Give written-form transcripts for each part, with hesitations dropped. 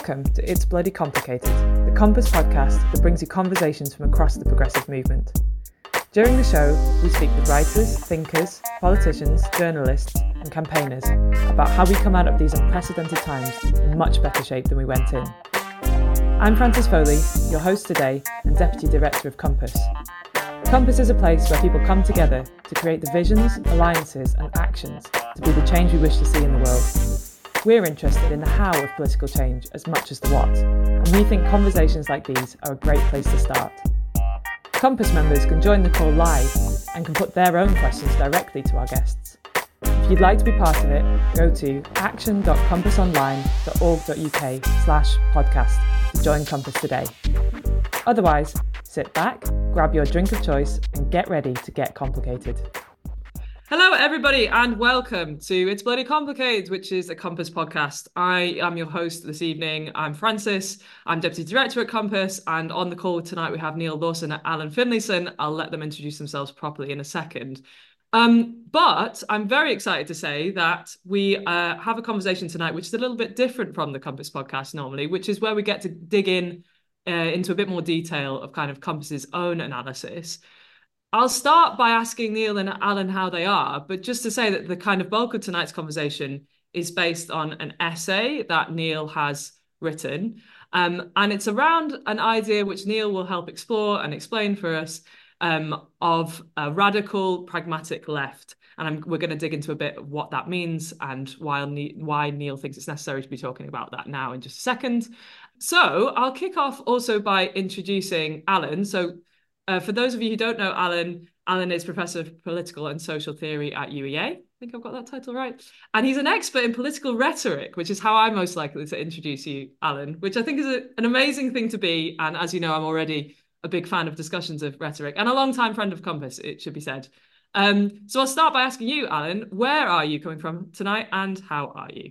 Welcome to It's Bloody Complicated, the Compass podcast that brings you conversations from across the progressive movement. During the show, we speak with writers, thinkers, politicians, journalists and campaigners about how we come out of these unprecedented times in much better shape than we went in. I'm Frances Foley, your host today and Deputy Director of Compass. Compass is a place where people come together to create the visions, alliances and actions to be the change we wish to see in the world. We're interested in the how of political change as much as the what, and we think conversations like these are a great place to start. Compass members can join the call live and can put their own questions directly to our guests. If you'd like to be part of it, go to action.compassonline.org.uk/podcast to join Compass today. Otherwise, sit back, grab your drink of choice and get ready to get complicated. Hello, everybody, and welcome to It's Bloody Complicated, which is a Compass podcast. I am your host this evening. I'm Frances. I'm Deputy Director at Compass, and on the call tonight we have Neil Lawson and Alan Finlayson. I'll let them introduce themselves properly in a second. But I'm very excited to say that we have a conversation tonight which is a little bit different from the Compass podcast normally, which is where we get to dig in into a bit more detail of kind of Compass's own analysis. I'll start by asking Neil and Alan how they are, but just to say that the kind of bulk of tonight's conversation is based on an essay that Neil has written. And it's around an idea which Neil will help explore and explain for us of a radical pragmatic left. And we're going to dig into a bit of what that means and why Neil thinks it's necessary to be talking about that now in just a second. So I'll kick off also by introducing Alan. So for those of you who don't know Alan is Professor of Political and Social Theory at UEA. I think I've got that title right. And he's an expert in political rhetoric, which is how I'm most likely to introduce you, Alan, which I think is an amazing thing to be. And as you know, I'm already a big fan of discussions of rhetoric and a long-time friend of Compass, it should be said. So I'll start by asking you, Alan, where are you coming from tonight and how are you?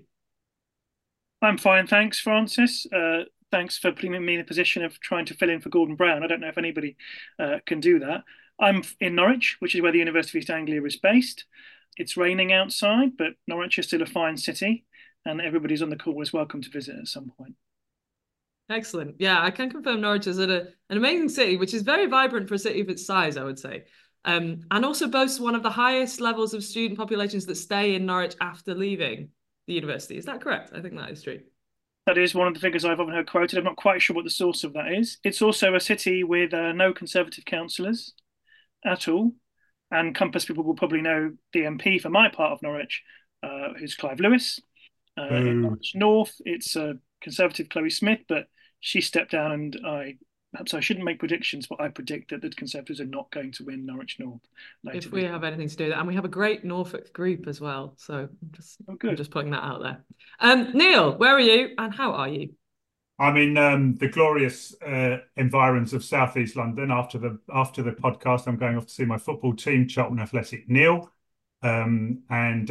I'm fine, thanks, Frances. Thanks for putting me in a position of trying to fill in for Gordon Brown. I don't know if anybody can do that. I'm in Norwich, which is where the University of East Anglia is based. It's raining outside, but Norwich is still a fine city, and everybody's on the call is welcome to visit at some point. Excellent. Yeah, I can confirm Norwich is an amazing city, which is very vibrant for a city of its size, I would say. And also boasts one of the highest levels of student populations that stay in Norwich after leaving the university. Is that correct? I think that is true. That is one of the figures I've often heard quoted. I'm not quite sure what the source of that is. It's also a city with no Conservative councillors at all. And Compass people will probably know the MP for my part of Norwich, who's Clive Lewis. In Norwich North, it's Conservative Chloe Smith, but she stepped down and perhaps I shouldn't make predictions, but I predict that the Conservatives are not going to win Norwich North. If we have anything to do with that. And we have a great Norfolk group as well. So I'm just putting that out there. Neil, where are you and how are you? I'm in the glorious environs of South East London. After the podcast, I'm going off to see my football team, Charlton Athletic Neil. And I'm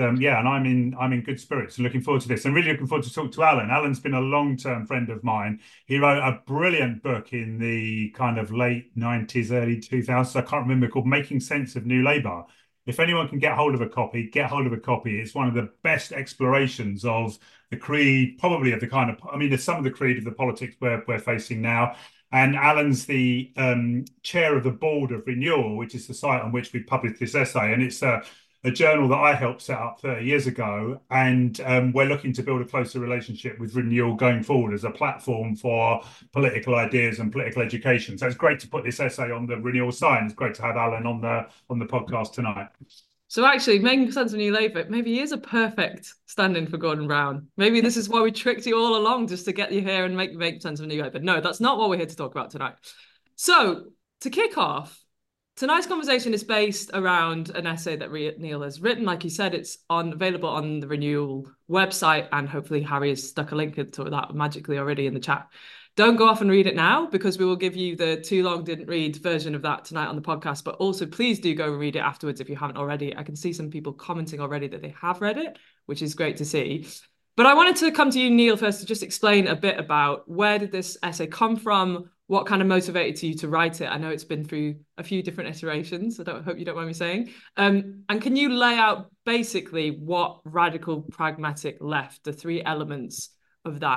in good spirits. Looking forward to this, and really looking forward to talk to Alan. Alan's been a long-term friend of mine. He wrote a brilliant book in the kind of late 90s, early 2000s. I can't remember, called Making Sense of New Labour. If anyone can get hold of a copy, get hold of a copy. It's one of the best explorations of the creed, probably of the kind of, there's some of the creed of the politics we're facing now. And Alan's the chair of the board of Renewal, which is the site on which we published this essay. And it's a journal that I helped set up 30 years ago. And we're looking to build a closer relationship with Renewal going forward as a platform for political ideas and political education. So it's great to put this essay on the Renewal site. And it's great to have Alan on the podcast tonight. So actually, Making Sense of New Labour, maybe he is a perfect stand-in for Gordon Brown. Maybe this is why we tricked you all along, just to get you here and make sense of New Labour. No, that's not what we're here to talk about tonight. So to kick off, tonight's conversation is based around an essay that Neil has written. Like he said, it's available on the Renewal website, and hopefully Harry has stuck a link to that magically already in the chat. Don't go off and read it now, because we will give you the too long didn't read version of that tonight on the podcast. But also, please do go read it afterwards if you haven't already. I can see some people commenting already that they have read it, which is great to see. But I wanted to come to you, Neil, first to just explain a bit about where did this essay come from? What kind of motivated you to write it? I know it's been through a few different iterations. I hope you don't mind me saying. And can you lay out basically what radical pragmatic left, the three elements of that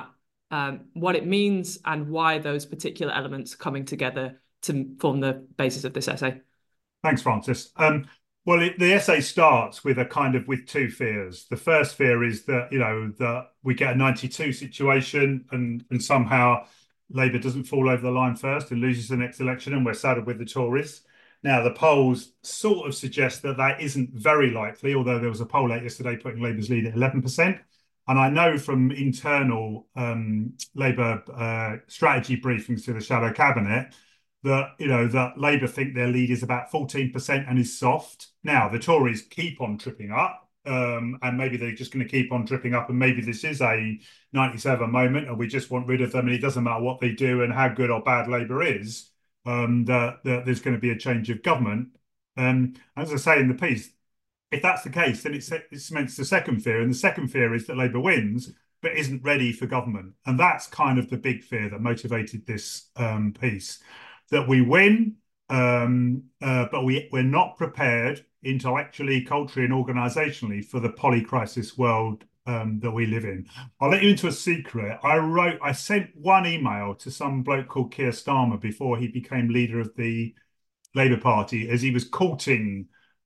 what it means and why those particular elements are coming together to form the basis of this essay. Thanks, Francis. Well, the essay starts with with two fears. The first fear is that, that we get a 92 situation and somehow Labour doesn't fall over the line first and loses the next election and we're saddled with the Tories. Now, the polls sort of suggest that that isn't very likely, although there was a poll out yesterday putting Labour's lead at 11%. And I know from internal Labour strategy briefings to the shadow cabinet that that Labour think their lead is about 14% and is soft. Now the Tories keep on tripping up, and maybe they're just going to keep on tripping up, and maybe this is a 97 moment, and we just want rid of them, and it doesn't matter what they do and how good or bad Labour is. That there's going to be a change of government. As I say in the piece, if that's the case, then it cements the second fear, and the second fear is that Labour wins but isn't ready for government, and that's kind of the big fear that motivated this piece. That we win, but we're not prepared intellectually, culturally, and organisationally for the polycrisis world that we live in. I'll let you into a secret. I sent one email to some bloke called Keir Starmer before he became leader of the Labour Party, as he was courting,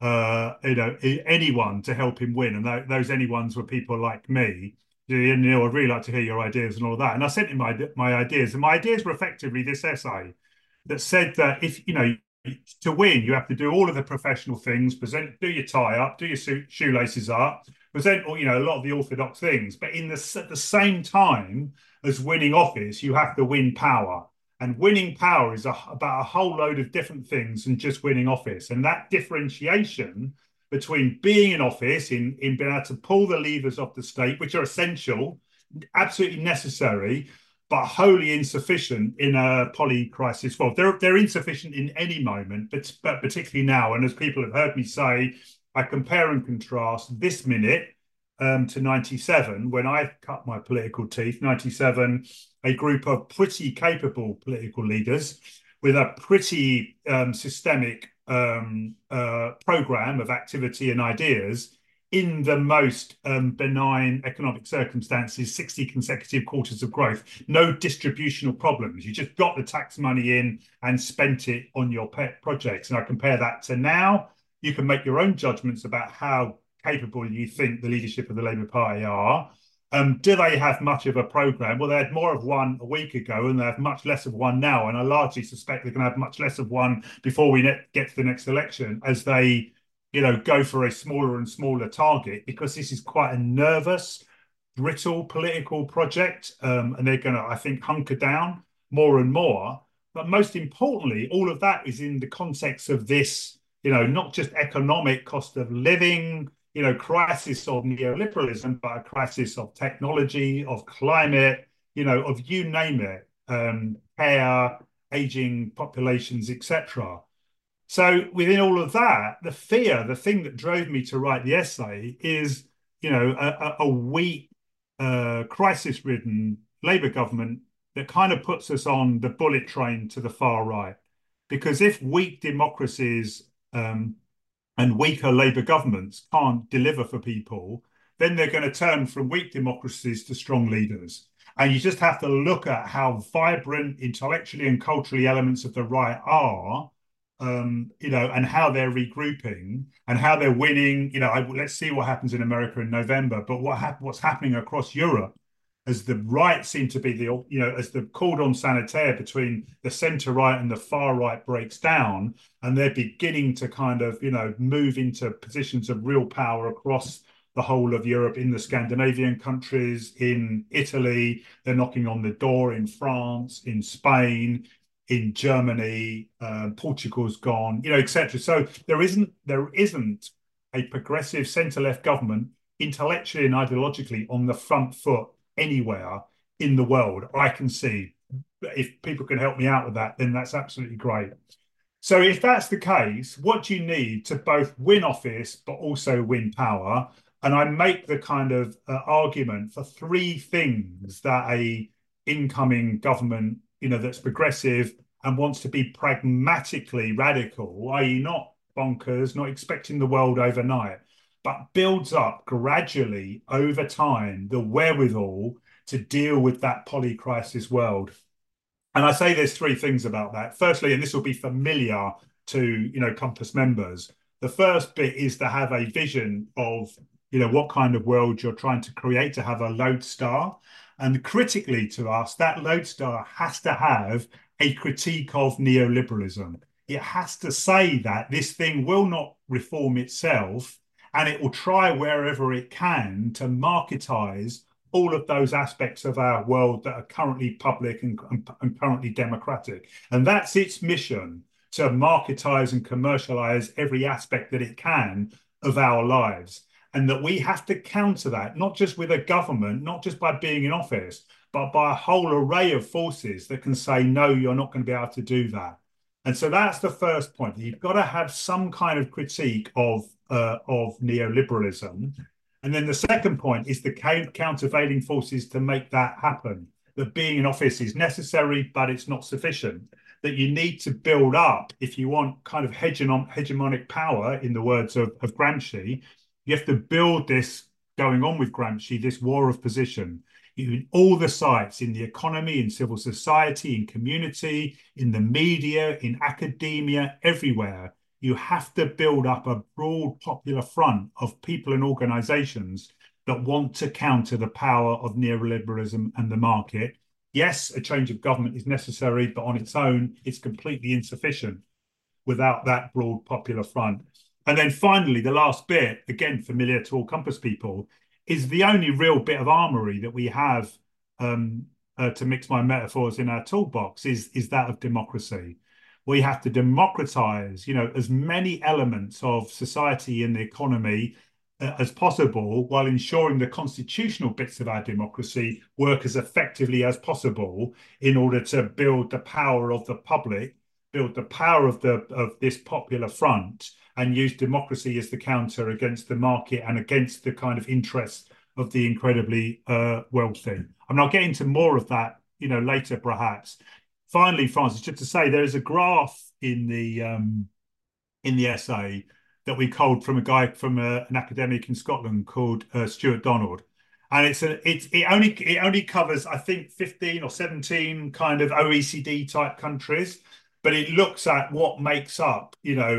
anyone to help him win, and those anyones were people like me. I'd really like to hear your ideas and all that. And I sent him my ideas, and my ideas were effectively this essay that said that if to win, you have to do all of the professional things, do your tie up, do your shoelaces up, present a lot of the orthodox things. But at the same time as winning office, you have to win power. And winning power is about a whole load of different things than just winning office. And that differentiation between being in office, in being able to pull the levers of the state, which are essential, absolutely necessary, but wholly insufficient in a polycrisis world. They're insufficient in any moment, but particularly now. And as people have heard me say, I compare and contrast this minute to 97, when I cut my political teeth. 97, a group of pretty capable political leaders with a pretty systemic program of activity and ideas in the most benign economic circumstances, 60 consecutive quarters of growth, no distributional problems. You just got the tax money in and spent it on your pet projects. And I compare that to now. You can make your own judgments about how capable you think the leadership of the Labour Party are. Do they have much of a programme? Well, they had more of one a week ago and they have much less of one now. And I largely suspect they're going to have much less of one before we get to the next election, as they go for a smaller and smaller target, because this is quite a nervous, brittle political project. And they're going to, I think, hunker down more and more. But most importantly, all of that is in the context of this, not just economic cost of living, crisis of neoliberalism, but a crisis of technology, of climate, of you name it, care, aging populations, etc. So within all of that, the thing that drove me to write the essay is, a weak, crisis-ridden Labour government that kind of puts us on the bullet train to the far right. Because if weak democracies and weaker Labour governments can't deliver for people, then they're going to turn from weak democracies to strong leaders. And you just have to look at how vibrant intellectually and culturally elements of the right are, and how they're regrouping and how they're winning. Let's see what happens in America in November. But what's happening across Europe, as the right seem to be as the cordon sanitaire between the centre right and the far right breaks down, and they're beginning to kind of move into positions of real power across the whole of Europe, in the Scandinavian countries, in Italy, they're knocking on the door in France, in Spain, in Germany, Portugal's gone, etc. So there isn't a progressive centre-left government intellectually and ideologically on the front foot anywhere in the world I can see. If people can help me out with that, then that's absolutely great. So if that's the case, what do you need to both win office but also win power? And I make the kind of argument for three things that a incoming government, that's progressive and wants to be pragmatically radical, i.e. not bonkers, not expecting the world overnight, but builds up gradually over time the wherewithal to deal with that polycrisis world. And I say there's three things about that. Firstly, and this will be familiar to Compass members, the first bit is to have a vision of what kind of world you're trying to create, to have a lodestar. And critically to us, that lodestar has to have a critique of neoliberalism. It has to say that this thing will not reform itself, and it will try wherever it can to marketize all of those aspects of our world that are currently public and currently democratic. And that's its mission, to marketize and commercialize every aspect that it can of our lives. And that we have to counter that, not just with a government, not just by being in office, but by a whole array of forces that can say, no, you're not going to be able to do that. And so that's the first point. You've got to have some kind of critique of neoliberalism. And then the second point is the countervailing forces to make that happen. That being in office is necessary, but it's not sufficient. That you need to build up, if you want kind of hegemonic power, in the words of Gramsci, you have to build this, going on with Gramsci, this war of position. In all the sites, in the economy, in civil society, in community, in the media, in academia, everywhere, you have to build up a broad popular front of people and organizations that want to counter the power of neoliberalism and the market. Yes, a change of government is necessary, but on its own, it's completely insufficient without that broad popular front. And then finally, the last bit, again, familiar to all Compass people, is the only real bit of armory that we have, to mix my metaphors, in our toolbox, is that of democracy. We have to democratize, as many elements of society and the economy as possible, while ensuring the constitutional bits of our democracy work as effectively as possible, in order to build the power of the public, build the power of this popular front, and use democracy as the counter against the market and against the kind of interests of the incredibly wealthy. I mean, I'll get into more of that, later perhaps. Finally, Francis, just to say, there is a graph in the essay that we culled from a guy from an academic in Scotland called Stuart Donald, and it only covers, I think, 15 or 17 kind of OECD type countries, but it looks at what makes up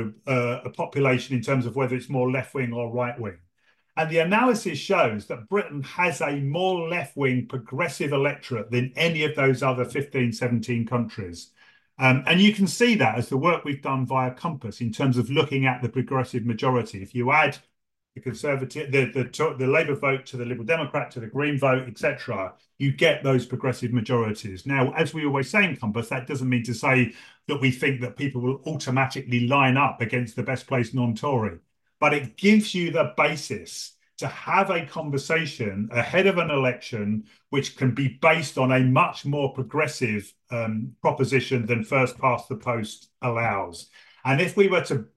a population in terms of whether it's more left wing or right wing. And the analysis shows that Britain has a more left-wing progressive electorate than any of those other 15, 17 countries. And you can see that as the work we've done via Compass in terms of looking at the progressive majority. If you add the Conservative, the Labour vote to the Liberal Democrat, to the Green vote, etc., you get those progressive majorities. Now, as we always say in Compass, that doesn't mean to say that we think that people will automatically line up against the best placed non-Tory. But it gives you the basis to have a conversation ahead of an election which can be based on a much more progressive proposition than first past the post allows. And if we were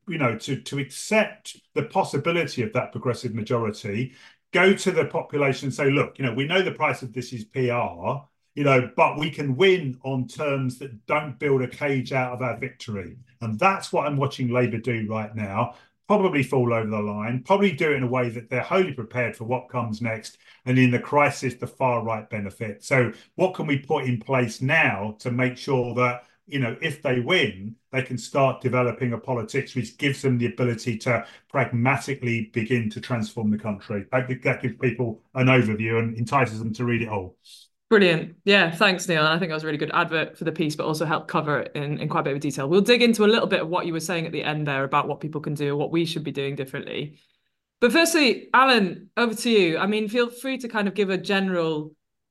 to accept the possibility of that progressive majority, go to the population and say, look, we know the price of this is PR, but we can win on terms that don't build a cage out of our victory. And that's what I'm watching Labour do right now. Probably fall over the line, probably do it in a way that they're wholly prepared for what comes next, and in the crisis, the far right benefit. So what can we put in place now to make sure that, if they win, they can start developing a politics which gives them the ability to pragmatically begin to transform the country? That gives people an overview and entices them to read it all. Brilliant. Yeah, thanks, Neil. I think that was a really good advert for the piece, but also helped cover it in quite a bit of detail. We'll dig into a little bit of what you were saying at the end there about what people can do, what we should be doing differently. But firstly, Alan, over to you. I mean, feel free to kind of give a general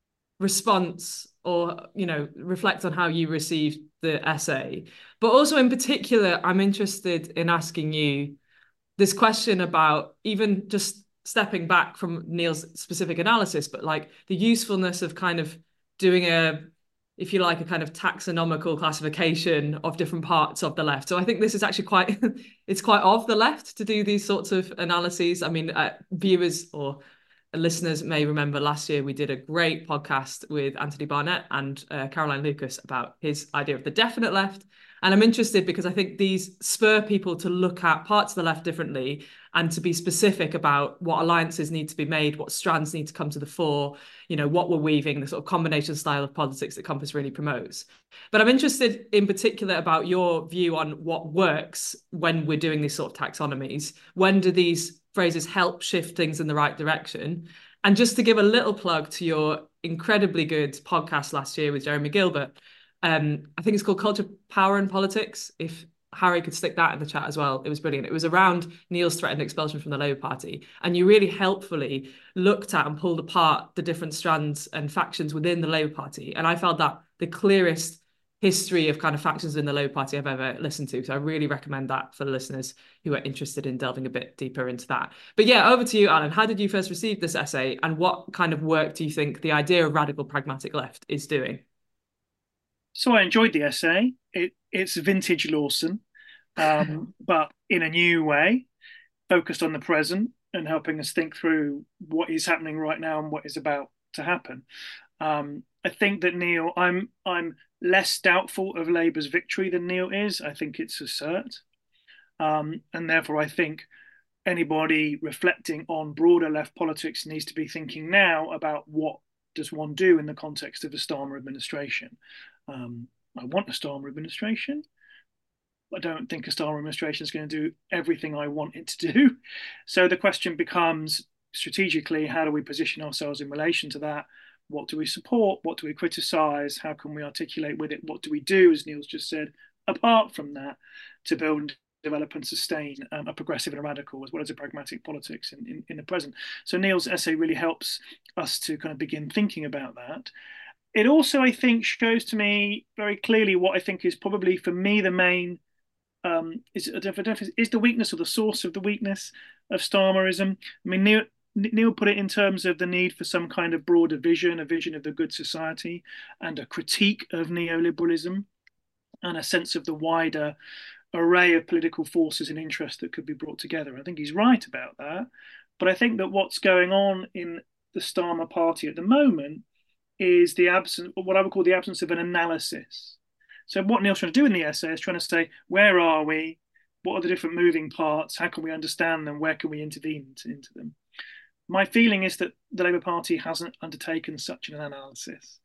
response or, reflect on how you received the essay. But also in particular, I'm interested in asking you this question about even just stepping back from Neil's specific analysis, but like the usefulness of kind of doing if you like, a kind of taxonomical classification of different parts of the left. So I think this is actually it's quite of the left to do these sorts of analyses. I mean, viewers or listeners may remember last year we did a great podcast with Anthony Barnett and Caroline Lucas about his idea of the definite left. And I'm interested because I think these spur people to look at parts of the left differently and to be specific about what alliances need to be made, what strands need to come to the fore, what we're weaving, the sort of combination style of politics that Compass really promotes. But I'm interested in particular about your view on what works when we're doing these sort of taxonomies. When do these phrases help shift things in the right direction? And just to give a little plug to your incredibly good podcast last year with Jeremy Gilbert, I think it's called Culture, Power and Politics. If Harry could stick that in the chat as well, it was brilliant. It was around Neil's threatened expulsion from the Labour Party. And you really helpfully looked at and pulled apart the different strands and factions within the Labour Party. And I felt that the clearest history of kind of factions in the Labour Party I've ever listened to. So I really recommend that for the listeners who are interested in delving a bit deeper into that. But yeah, over to you, Alan. How did you first receive this essay, and what kind of work do you think the idea of radical pragmatic left is doing? So I enjoyed the essay. It's vintage Lawson, but in a new way, focused on the present and helping us think through what is happening right now and what is about to happen. I think that Neil, I'm less doubtful of Labour's victory than Neil is. I think it's a cert, and therefore I think anybody reflecting on broader left politics needs to be thinking now about what does one do in the context of a Starmer administration. I want a Starmer administration. I don't think a Starmer administration is going to do everything I want it to do. So the question becomes, strategically, how do we position ourselves in relation to that? What do we support? What do we criticise? How can we articulate with it? What do we do, as Neil's just said, apart from that, to build, develop and sustain a progressive and a radical, as well as a pragmatic politics in the present? So Neil's essay really helps us to kind of begin thinking about that. It also, I think, shows to me very clearly what I think is probably, for me, the main is the weakness or the source of the weakness of Starmerism. I mean, Neil put it in terms of the need for some kind of broader vision, a vision of the good society, and a critique of neoliberalism, and a sense of the wider array of political forces and interests that could be brought together. I think he's right about that. But I think that what's going on in the Starmer party at the moment is the absence, what I would call the absence of an analysis. So what Neil's trying to do in the essay is trying to say, where are we? What are the different moving parts? How can we understand them? Where can we intervene into them? My feeling is that the Labour Party hasn't undertaken such an analysis.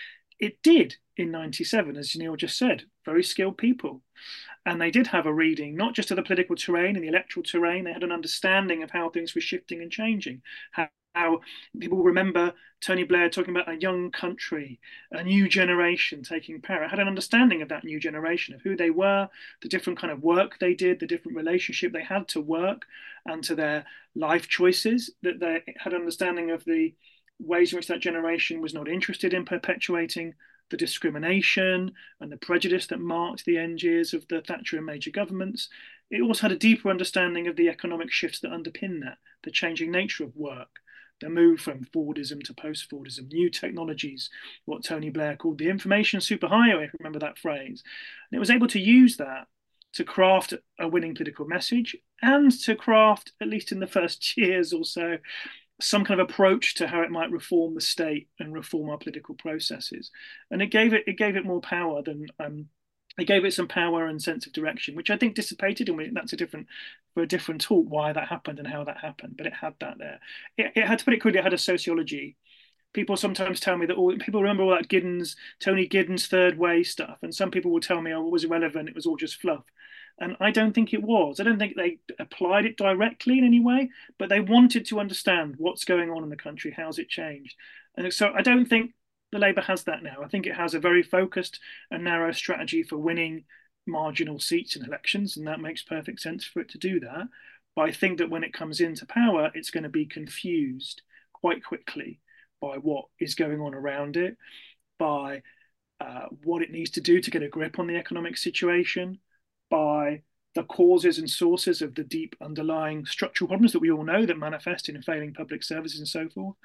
It did in 97, as Neil just said, very skilled people. And they did have a reading, not just of the political terrain and the electoral terrain, they had an understanding of how things were shifting and changing, how people remember Tony Blair talking about a young country, a new generation taking power. I had an understanding of that new generation, of who they were, the different kind of work they did, the different relationship they had to work and to their life choices, that they had an understanding of the ways in which that generation was not interested in perpetuating the discrimination and the prejudice that marked the end years of the Thatcher and Major governments. It also had a deeper understanding of the economic shifts that underpin that, the changing nature of work, the move from Fordism to post-Fordism, new technologies, what Tony Blair called the information superhighway, if you remember that phrase. And it was able to use that to craft a winning political message and to craft, at least in the first years or so, some kind of approach to how it might reform the state and reform our political processes. And it gave it more power than it gave it some power and sense of direction, which I think dissipated, and that's for a different talk why that happened and how that happened. But it had that there. It had, to put it crudely, it had a sociology. People sometimes tell me that people remember all that Tony Giddens third way stuff, and some people will tell me, oh, it was irrelevant, it was all just fluff. And I don't think it was. I don't think they applied it directly in any way, but they wanted to understand what's going on in the country, how's it changed. And so I don't think the Labour has that now. I think it has a very focused and narrow strategy for winning marginal seats in elections, and that makes perfect sense for it to do that. But I think that when it comes into power, it's going to be confused quite quickly by what is going on around it, by what it needs to do to get a grip on the economic situation, by the causes and sources of the deep underlying structural problems that we all know that manifest in failing public services and so forth.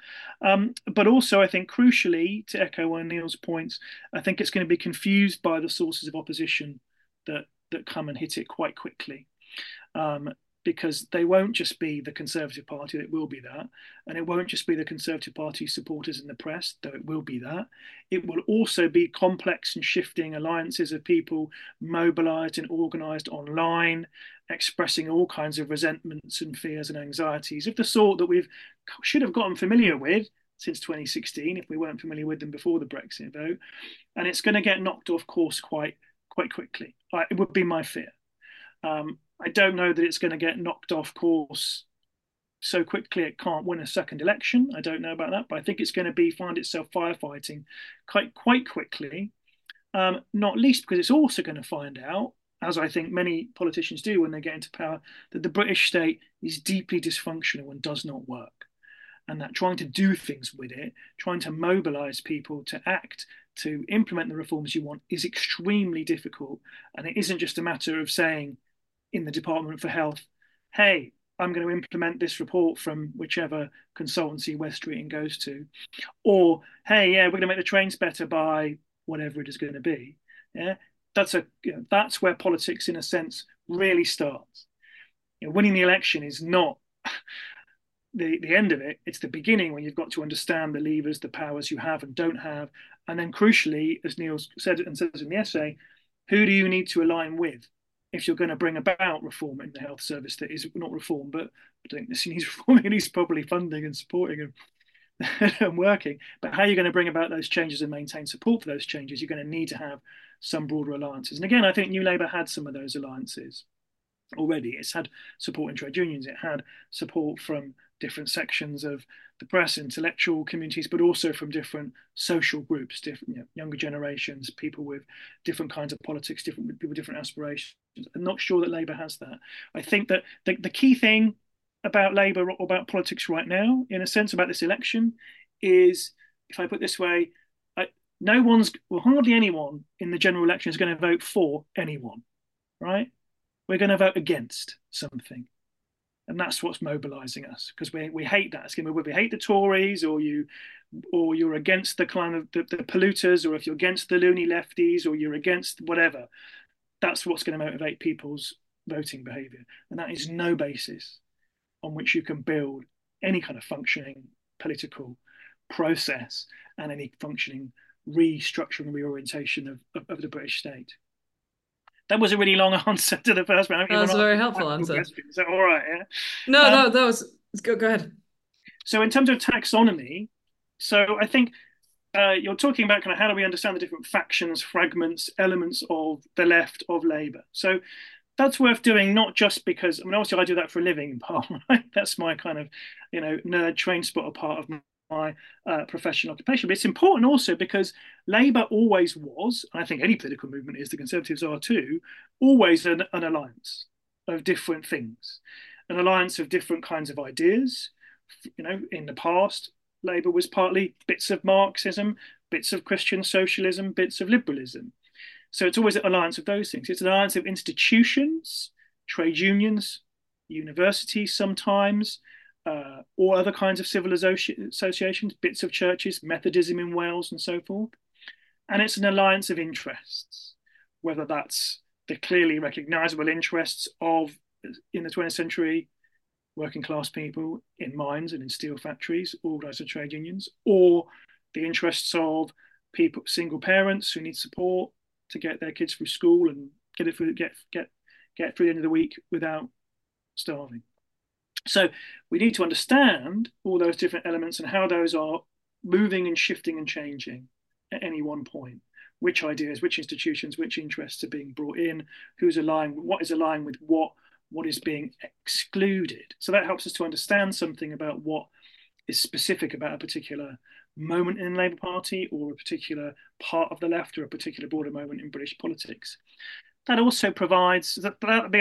But also, I think, crucially, to echo one of Neil's points, I think it's going to be confused by the sources of opposition that come and hit it quite quickly. because they won't just be the Conservative Party, it will be that. And it won't just be the Conservative Party supporters in the press, though it will be that. It will also be complex and shifting alliances of people mobilised and organised online, expressing all kinds of resentments and fears and anxieties of the sort that we should have gotten familiar with since 2016, if we weren't familiar with them before the Brexit vote. And it's going to get knocked off course quite quickly. It would be my fear. I don't know that it's going to get knocked off course so quickly it can't win a second election. I don't know about that, but I think it's going to find itself firefighting quite quickly, not least because it's also going to find out, as I think many politicians do when they get into power, that the British state is deeply dysfunctional and does not work. And that trying to do things with it, trying to mobilise people to act, to implement the reforms you want is extremely difficult. And it isn't just a matter of saying in the Department for Health, hey, I'm going to implement this report from whichever consultancy Wes Streeting goes to, or hey, yeah, we're going to make the trains better by whatever it is going to be. Yeah, that's where politics, in a sense, really starts. Winning the election is not the end of it. It's the beginning, when you've got to understand the levers, the powers you have and don't have, and then crucially, as Neil said and says in the essay, who do you need to align with if you're going to bring about reform in the health service that is not reform, but I think this needs reforming, it needs probably funding and supporting and working. But how are you going to bring about those changes and maintain support for those changes? You're going to need to have some broader alliances. And again, I think New Labour had some of those alliances already. It's had support in trade unions. It had support from different sections of the press, intellectual communities, but also from different social groups, different younger generations, people with different kinds of politics, different people with different aspirations. I'm not sure that Labour has that. I think that the key thing about Labour or about politics right now, in a sense, about this election, is, if I put it this way, hardly anyone in the general election is going to vote for anyone, right? We're going to vote against something. And that's what's mobilising us, because we hate that. We hate the Tories, or you're against the kind of the polluters, or if you're against the loony lefties, or you're against whatever. That's what's going to motivate people's voting behaviour, and that is no basis on which you can build any kind of functioning political process and any functioning restructuring and reorientation of the British state. That was a really long answer to the first one. That was a very helpful answer. Is that all right? Yeah. No, that was go ahead. So in terms of taxonomy, so I think you're talking about kind of how do we understand the different factions, fragments, elements of the left of Labour. So that's worth doing, not just because, obviously I do that for a living in part, right? That's my kind of, nerd train spotter part of my professional occupation. But it's important also because Labour always was, and I think any political movement is, the Conservatives are too, always an alliance of different things, an alliance of different kinds of ideas. In the past, Labour was partly bits of Marxism, bits of Christian socialism, bits of liberalism. So it's always an alliance of those things. It's an alliance of institutions, trade unions, universities sometimes, or other kinds of civil associations, bits of churches, Methodism in Wales and so forth. And it's an alliance of interests, whether that's the clearly recognisable interests of, in the 20th century, working class people in mines and in steel factories, organised trade unions, or the interests of people, single parents who need support to get their kids through school and get through the end of the week without starving. So we need to understand all those different elements and how those are moving and shifting and changing at any one point. Which ideas, which institutions, which interests are being brought in, who's aligned, what is aligned with what is being excluded. So that helps us to understand something about what is specific about a particular moment in the Labour Party, or a particular part of the left, or a particular broader moment in British politics. That also provides, is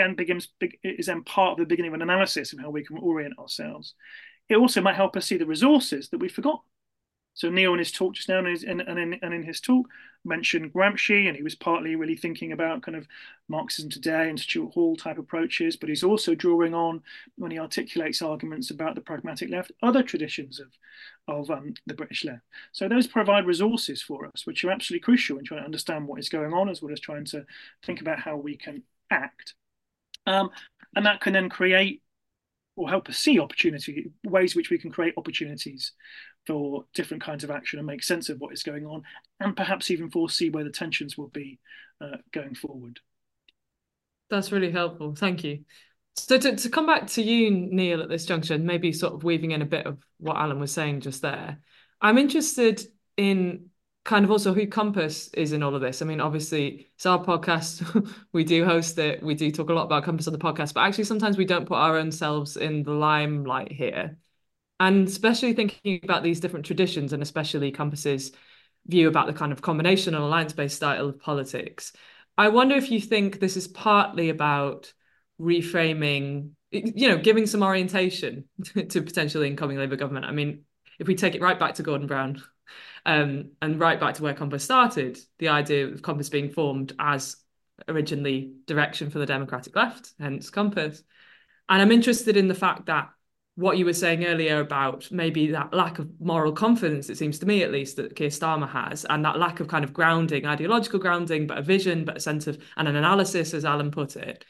then part of the beginning of an analysis of how we can orient ourselves. It also might help us see the resources that we've forgotten. So Neil in his talk just now, and in his talk, mentioned Gramsci, and he was partly really thinking about kind of Marxism today and Stuart Hall type approaches, but he's also drawing on, when he articulates arguments about the pragmatic left, other traditions of the British left. So those provide resources for us, which are absolutely crucial in trying to understand what is going on, as well as trying to think about how we can act. And that can then create or help us see ways which we can create opportunities for different kinds of action and make sense of what is going on, and perhaps even foresee where the tensions will be going forward. That's really helpful. Thank you. So to come back to you, Neil, at this junction, maybe sort of weaving in a bit of what Alan was saying just there, I'm interested in kind of also who Compass is in all of this. I mean, obviously, it's our podcast. We do host it. We do talk a lot about Compass on the podcast, but actually sometimes we don't put our own selves in the limelight here. And especially thinking about these different traditions, and especially Compass's view about the kind of combination and alliance-based style of politics, I wonder if you think this is partly about reframing, giving some orientation to potentially incoming Labour government. I mean, if we take it right back to Gordon Brown, and right back to where Compass started, the idea of Compass being formed as originally Direction for the Democratic Left, hence Compass. And I'm interested in the fact that what you were saying earlier about maybe that lack of moral confidence, it seems to me at least, that Keir Starmer has, and that lack of kind of grounding, ideological grounding, but a vision, but a sense of, and an analysis, as Alan put it.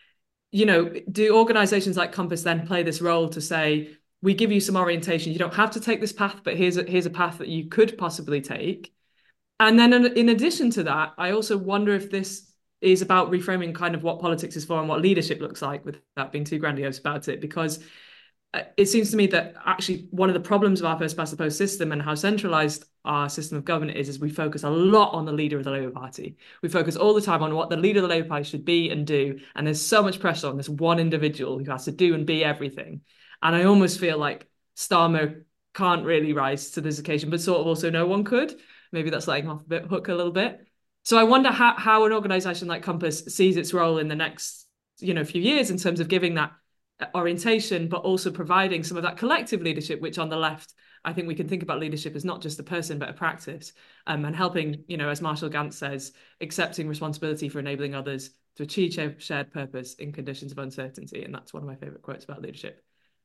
Do organisations like Compass then play this role to say, we give you some orientation, you don't have to take this path, but here's a path that you could possibly take? And then in addition to that, I also wonder if this is about reframing kind of what politics is for and what leadership looks like, without being too grandiose about it, because it seems to me that actually one of the problems of our first past the post system and how centralised our system of government is we focus a lot on the leader of the Labour Party. We focus all the time on what the leader of the Labour Party should be and do. And there's so much pressure on this one individual who has to do and be everything. And I almost feel like Starmer can't really rise to this occasion, but sort of also no one could. Maybe that's letting off a bit hook a little bit. So I wonder how an organisation like Compass sees its role in the next few years in terms of giving that orientation, but also providing some of that collective leadership, which on the left, I think we can think about leadership as not just a person, but a practice, and helping, as Marshall Gantz says, accepting responsibility for enabling others to achieve shared purpose in conditions of uncertainty. And that's one of my favourite quotes about leadership.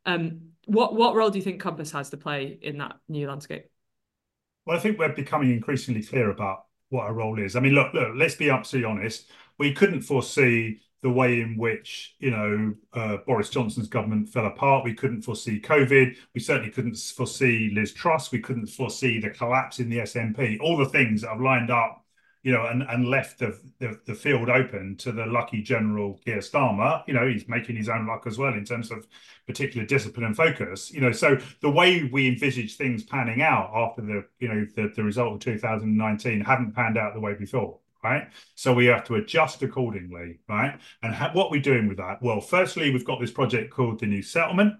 What role do you think Compass has to play in that new landscape? Well, I think we're becoming increasingly clear about what our role is. I mean, look, let's be absolutely honest. We couldn't foresee the way in which, Boris Johnson's government fell apart. We couldn't foresee COVID. We certainly couldn't foresee Liz Truss. We couldn't foresee the collapse in the SNP. All the things that have lined up, and left the field open to the lucky General Keir Starmer. He's making his own luck as well in terms of particular discipline and focus. So the way we envisage things panning out after the result of 2019 haven't panned out the way we thought. Right. So we have to adjust accordingly. Right. And what are we doing with that? Well, firstly, we've got this project called the New Settlement,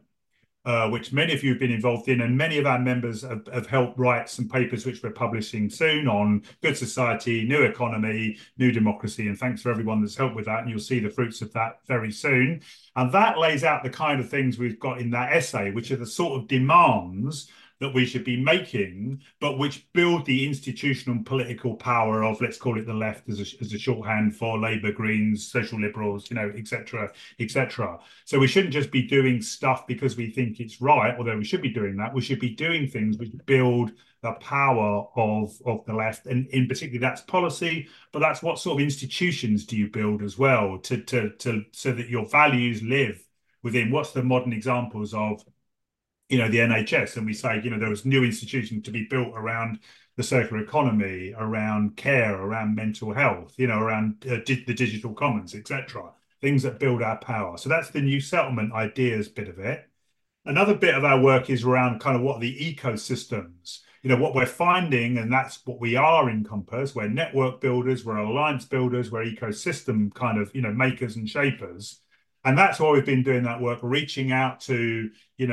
which many of you have been involved in, and many of our members have helped write some papers which we're publishing soon on good society, new economy, new democracy. And thanks for everyone that's helped with that. And you'll see the fruits of that very soon. And that lays out the kind of things we've got in that essay, which are the sort of demands that we should be making, but which build the institutional and political power of, let's call it the left as a shorthand for Labour, Greens, Social Liberals, et cetera, et cetera. So we shouldn't just be doing stuff because we think it's right, although we should be doing that. We should be doing things which build the power of the left, and in particular that's policy, but that's what sort of institutions do you build as well to so that your values live within. What's the modern examples of the NHS, and we say, there was new institutions to be built around the circular economy, around care, around mental health, around the digital commons, etc. Things that build our power. So that's the New Settlement ideas bit of it. Another bit of our work is around kind of what the ecosystems, what we're finding, and that's what we are in Compass. We're network builders, we're alliance builders, we're ecosystem kind of, makers and shapers. And that's why we've been doing that work, reaching out to,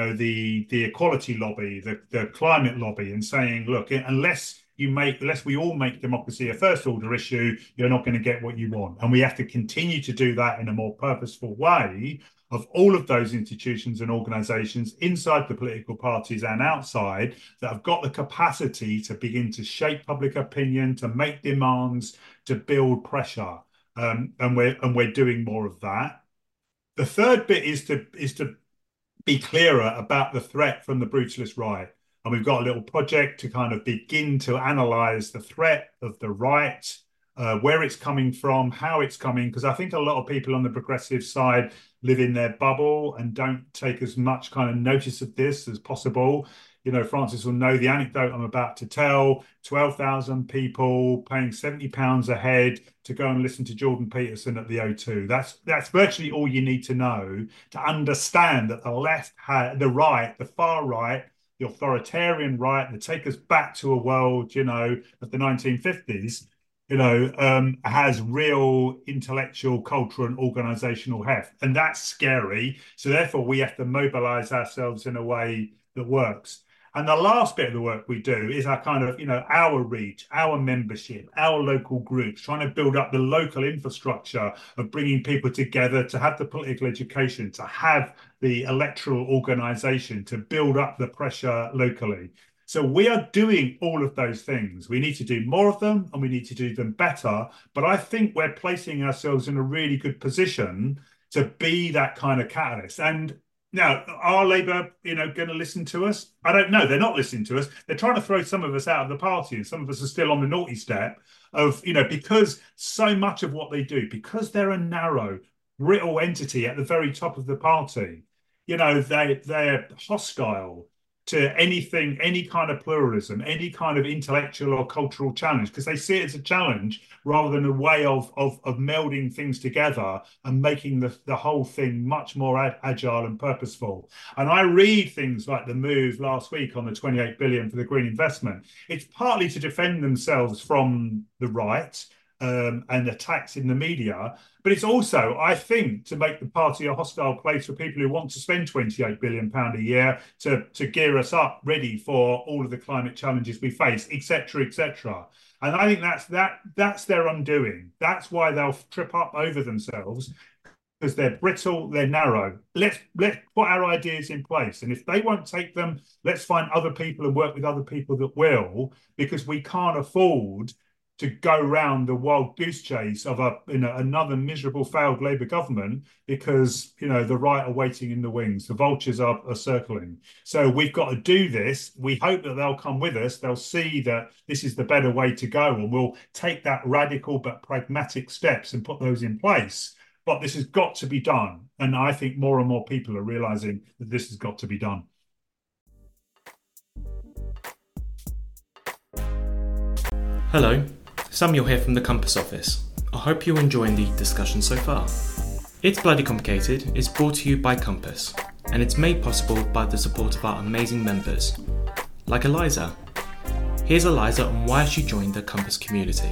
the equality lobby, the climate lobby, and saying, look, unless we all make democracy a first order issue, you're not going to get what you want. And we have to continue to do that in a more purposeful way of all of those institutions and organizations inside the political parties and outside that have got the capacity to begin to shape public opinion, to make demands, to build pressure. And we're doing more of that. The third bit is to be clearer about the threat from the brutalist right. And we've got a little project to kind of begin to analyze the threat of the right where it's coming from, how it's coming, because I think a lot of people on the progressive side live in their bubble and don't take as much kind of notice of this as possible. Francis will know the anecdote I'm about to tell. 12,000 people paying £70 a head to go and listen to Jordan Peterson at the O2. That's virtually all you need to know to understand that the left, the right, the far right, the authoritarian right, that take us back to a world, of the 1950s, has real intellectual, cultural, and organizational heft. And that's scary. So therefore, we have to mobilize ourselves in a way that works. And the last bit of the work we do is our kind of, our reach, our membership, our local groups, trying to build up the local infrastructure of bringing people together to have the political education, to have the electoral organization, to build up the pressure locally. So we are doing all of those things. We need to do more of them and we need to do them better. But I think we're placing ourselves in a really good position to be that kind of catalyst. And now, are Labour, going to listen to us? I don't know. They're not listening to us. They're trying to throw some of us out of the party, and some of us are still on the naughty step of, because so much of what they do, because they're a narrow, brittle entity at the very top of the party, they're hostile to anything, any kind of pluralism, any kind of intellectual or cultural challenge, because they see it as a challenge rather than a way of melding things together and making the whole thing much more agile and purposeful. And I read things like the move last week on the 28 billion for the green investment. It's partly to defend themselves from the right, and attacks in the media, but it's also, I think, to make the party a hostile place for people who want to spend £28 billion a year to gear us up ready for all of the climate challenges we face, etc., etc. And I think that's their undoing. That's why they'll trip up over themselves, because they're brittle, they're narrow. Let's put our ideas in place. And if they won't take them, let's find other people and work with other people that will, because we can't afford to go round the wild goose chase of another miserable failed Labour government, because the right are waiting in the wings, the vultures are circling. So we've got to do this. We hope that they'll come with us. They'll see that this is the better way to go, and we'll take that radical but pragmatic steps and put those in place. But this has got to be done, and I think more and more people are realising that this has got to be done. Hello. Samuel here from the Compass office. I hope you're enjoying the discussion so far. It's Bloody Complicated is brought to you by Compass, and it's made possible by the support of our amazing members, like Eliza. Here's Eliza on why she joined the Compass community.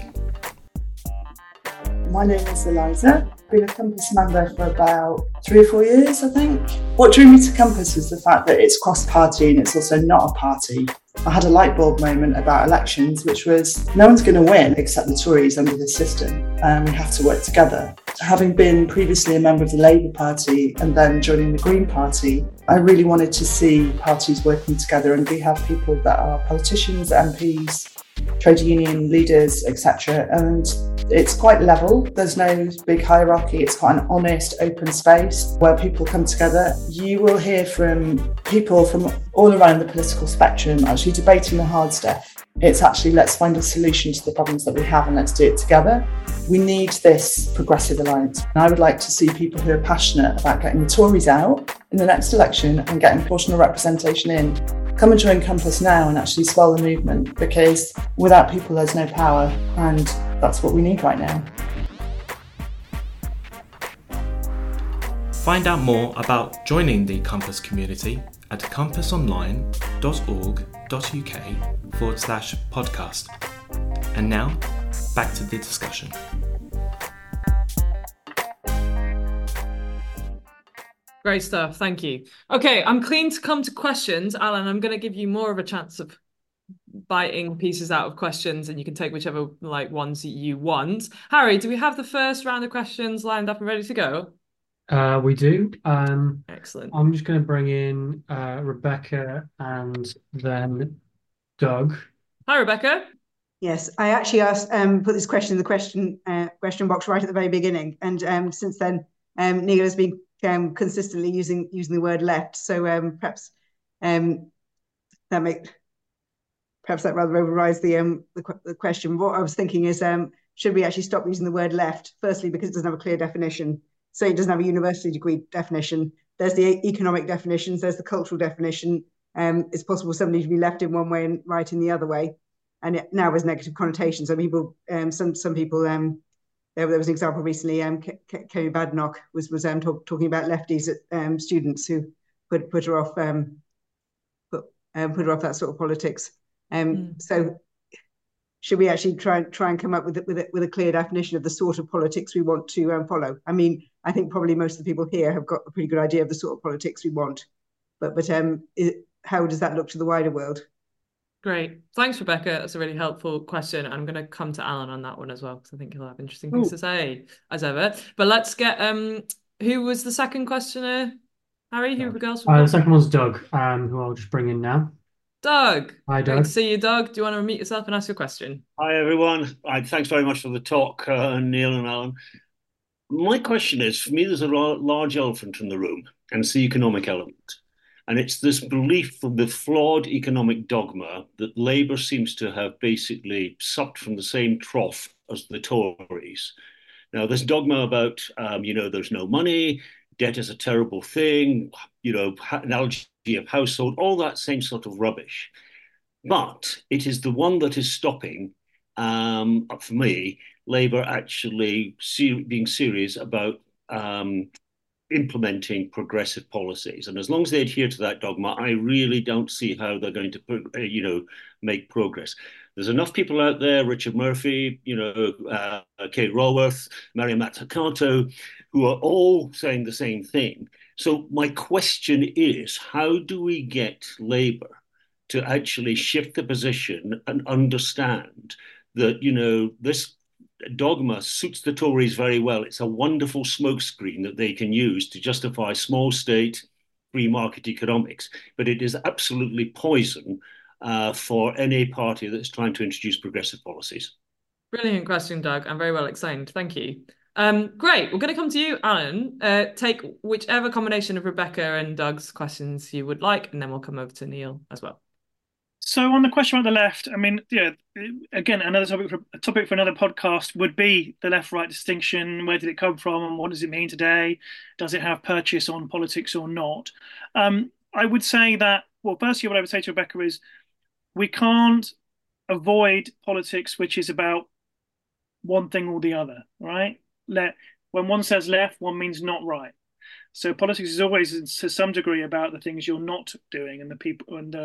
My name is Eliza. I've been a Compass member for about 3 or 4 years, I think. What drew me to Compass was the fact that it's cross-party and it's also not a party. I had a light bulb moment about elections, which was no one's going to win except the Tories under this system, and we have to work together. Having been previously a member of the Labour Party and then joining the Green Party, I really wanted to see parties working together, and we have people that are politicians, MPs, trade union leaders, etc. And it's quite level. There's no big hierarchy. It's quite an honest, open space where people come together. You will hear from people from all around the political spectrum actually debating the hard stuff. It's actually, let's find a solution to the problems that we have and let's do it together. We need this progressive alliance. And I would like to see people who are passionate about getting the Tories out in the next election and getting proportional representation in come and join Compass now and actually swell the movement, because without people there's no power, and that's what we need right now. Find out more about joining the Compass community at compassonline.org.uk/podcast. And now, back to the discussion. Great stuff. Thank you. Okay, I'm keen to come to questions. Alan, I'm going to give you more of a chance of biting pieces out of questions, and you can take whichever ones you want. Harry, do we have the first round of questions lined up and ready to go? We do. Excellent. I'm just going to bring in Rebecca and then Doug. Hi, Rebecca. Yes, I actually asked put this question in the question box right at the very beginning, and since then Neil has been consistently using the word left, so perhaps that rather overrides the question. What I was thinking is should we actually stop using the word left? Firstly, because it doesn't have a clear definition. So it doesn't have a university degree definition. There's the economic definitions, there's the cultural definition. It's possible somebody to be left in one way and right in the other way. And it now has negative connotations. So people, some people, there was an example recently, Kemi Badenoch was talking about lefties at students who put her off put her off that sort of politics. So should we actually try and come up with a clear definition of the sort of politics we want to follow? I mean, I think probably most of the people here have got a pretty good idea of the sort of politics we want, but how does that look to the wider world? Great. Thanks, Rebecca. That's a really helpful question. I'm going to come to Alan on that one as well, because I think he'll have interesting things to say, as ever. But let's get, who was the second questioner? Harry, who else? The second one's Doug, who I'll just bring in now. Doug. Hi, Doug. Great to see you, Doug. Do you want to unmute yourself and ask your question? Hi, everyone. Thanks very much for the talk, Neil and Alan. My question is, for me, there's a large elephant in the room, and it's the economic element. And it's this belief of the flawed economic dogma that Labour seems to have basically sucked from the same trough as the Tories. Now, this dogma about, there's no money, debt is a terrible thing, analogy of household, all that same sort of rubbish. But it is the one that is stopping, for me, Labour actually being serious about implementing progressive policies. And as long as they adhere to that dogma, I really don't see how they're going to, make progress. There's enough people out there, Richard Murphy, Kate Raworth, Mariam Mazzucato, who are all saying the same thing. So my question is, how do we get Labour to actually shift the position and understand that, this dogma suits the Tories very well. It's a wonderful smokescreen that they can use to justify small state, free market economics, but it is absolutely poison for any party that's trying to introduce progressive policies. Brilliant question, Doug, and very well explained. Thank you. Great. We're going to come to you, Alan. Take whichever combination of Rebecca and Doug's questions you would like, and then we'll come over to Neil as well. So on the question about the left, I mean, again, another topic for another podcast would be the left-right distinction. Where did it come from, and what does it mean today? Does it have purchase on politics or not? I would say that, well, firstly, what I would say to Rebecca is we can't avoid politics which is about one thing or the other, right? When one says left, one means not right. So politics is always, to some degree, about the things you're not doing and the people and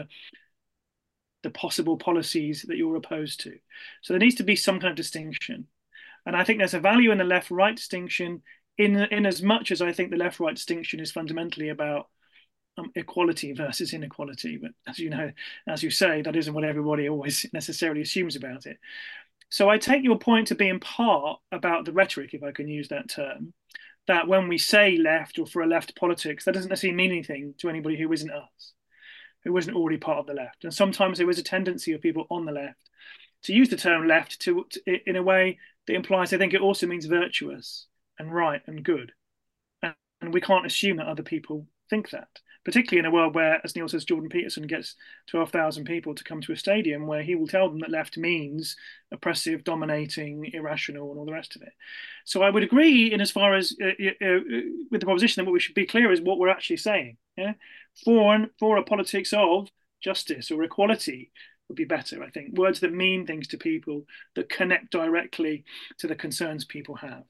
the possible policies that you're opposed to. So there needs to be some kind of distinction. And I think there's a value in the left-right distinction in as much as I think the left-right distinction is fundamentally about equality versus inequality. But as you say, that isn't what everybody always necessarily assumes about it. So I take your point to be in part about the rhetoric, if I can use that term, that when we say left or for a left politics, that doesn't necessarily mean anything to anybody who isn't us, who wasn't already part of the left. And sometimes there is a tendency of people on the left to use the term left in a way that implies they think it also means virtuous and right and good. And we can't assume that other people think that, particularly in a world where, as Neil says, Jordan Peterson gets 12,000 people to come to a stadium where he will tell them that left means oppressive, dominating, irrational, and all the rest of it. So I would agree in as far as with the proposition that what we should be clear is what we're actually saying. Yeah? For a politics of justice or equality would be better, I think. Words that mean things to people, that connect directly to the concerns people have.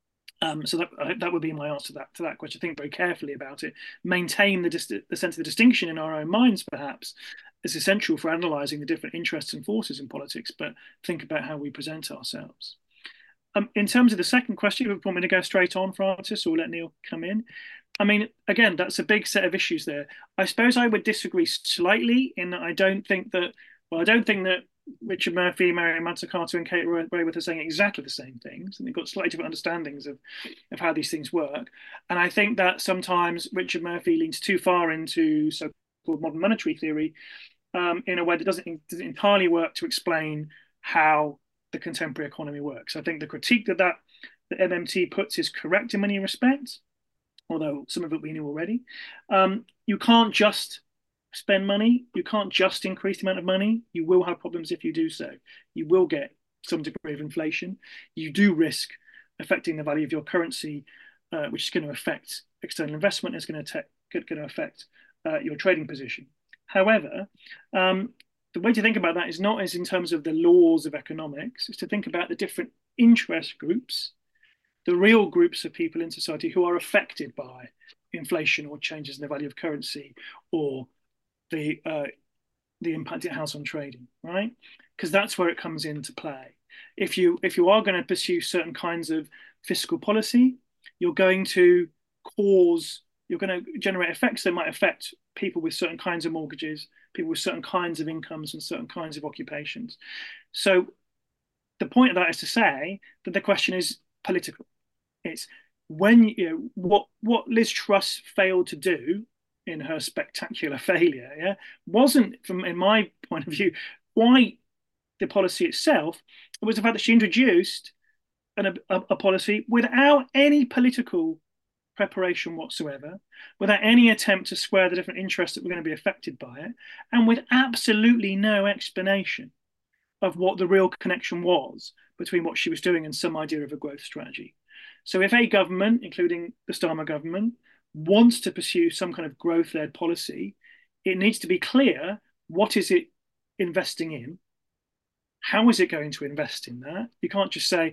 So that would be my answer to that question. Think very carefully about it. Maintain the sense of the distinction in our own minds, perhaps, is essential for analysing the different interests and forces in politics, but think about how we present ourselves. In terms of the second question, you want me to go straight on, Francis, or let Neil come in? I mean, again, that's a big set of issues there. I suppose I would disagree slightly in that I don't think that Richard Murphy, Mariam Mazzucato, and Kate Raworth are saying exactly the same things, and they've got slightly different understandings of how these things work. And I think that sometimes Richard Murphy leans too far into so-called modern monetary theory in a way that doesn't entirely work to explain how the contemporary economy works. I think the critique that the MMT puts is correct in many respects, although some of it we knew already. You can't just spend money. You can't just increase the amount of money. You will have problems if you do so. You will get some degree of inflation, you do risk affecting the value of your currency, which is going to affect external investment. It's going to affect your trading position. However, the way to think about that is not as in terms of the laws of economics. It's to think about the different interest groups, the real groups of people in society who are affected by inflation or changes in the value of currency or the impact it has on trading, right? Because that's where it comes into play. If you are going to pursue certain kinds of fiscal policy, you're going to generate effects that might affect people with certain kinds of mortgages, people with certain kinds of incomes and certain kinds of occupations. So the point of that is to say that the question is political. It's when what Liz Truss failed to do in her spectacular failure, wasn't, in my point of view, quite the policy itself. It was the fact that she introduced a policy without any political preparation whatsoever, without any attempt to square the different interests that were going to be affected by it, and with absolutely no explanation of what the real connection was between what she was doing and some idea of a growth strategy. So if a government, including the Starmer government, wants to pursue some kind of growth-led policy, it needs to be clear, what is it investing in? How is it going to invest in that? You can't just say,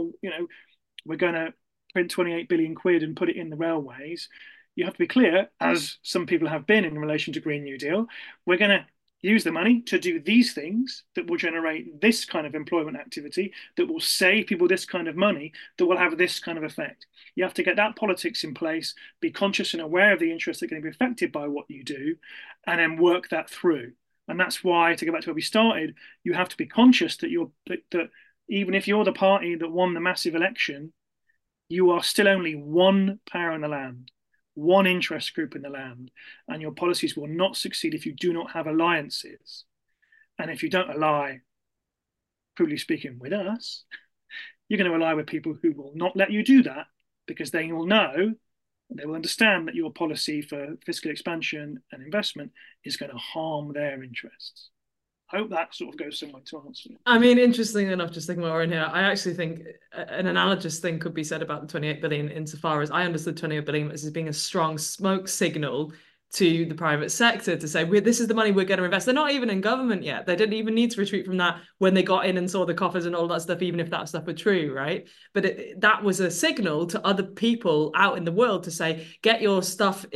we're going to print 28 billion quid and put it in the railways. You have to be clear, as some people have been in relation to Green New Deal, we're going to use the money to do these things that will generate this kind of employment activity, that will save people this kind of money, that will have this kind of effect. You have to get that politics in place, be conscious and aware of the interests that are going to be affected by what you do, and then work that through. And that's why, to go back to where we started, you have to be conscious that that even if you're the party that won the massive election, you are still only one power in the land, one interest group in the land, and your policies will not succeed if you do not have alliances. And if you don't ally, crudely speaking, with us, you're going to ally with people who will not let you do that, because they will know, they will understand that your policy for fiscal expansion and investment is going to harm their interests. I hope that sort of goes somewhere to answer. I mean, interestingly enough, just thinking while we're in here, I actually think an analogous thing could be said about the 28 billion insofar as I understood 28 billion as being a strong smoke signal to the private sector to say, this is the money we're going to invest. They're not even in government yet. They didn't even need to retreat from that when they got in and saw the coffers and all that stuff, even if that stuff were true, right? But that was a signal to other people out in the world to say, get your stuff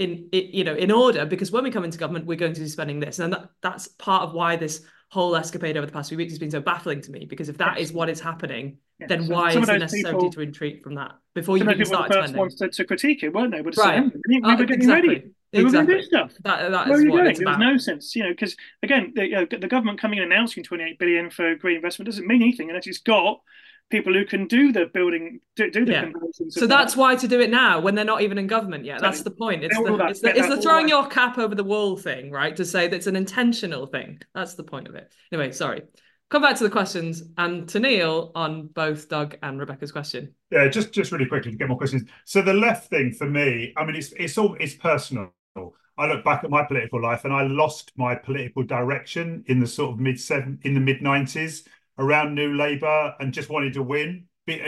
in order, because when we come into government, we're going to be spending this. And that's part of why this whole escapade over the past few weeks has been so baffling to me, because if that is what is happening, then why is the necessity to retreat from that before you even start spending? Some of those to critique it, weren't they? But right. We were getting ready. We were going to do stuff. That is what it's about. There's no sense, because again, the government coming and announcing 28 billion for green investment doesn't mean anything unless it's got people who can do the building, do the conversions. So that's why to do it now when they're not even in government yet. That's the point. It's the throwing your cap over the wall thing, right? To say that's an intentional thing. That's the point of it. Anyway, sorry. Come back to the questions and to Neil on both Doug and Rebecca's question. Yeah, just really quickly to get more questions. So the left thing for me, I mean, it's personal. I look back at my political life and I lost my political direction in the sort of mid-90s around New Labour and just wanted to win.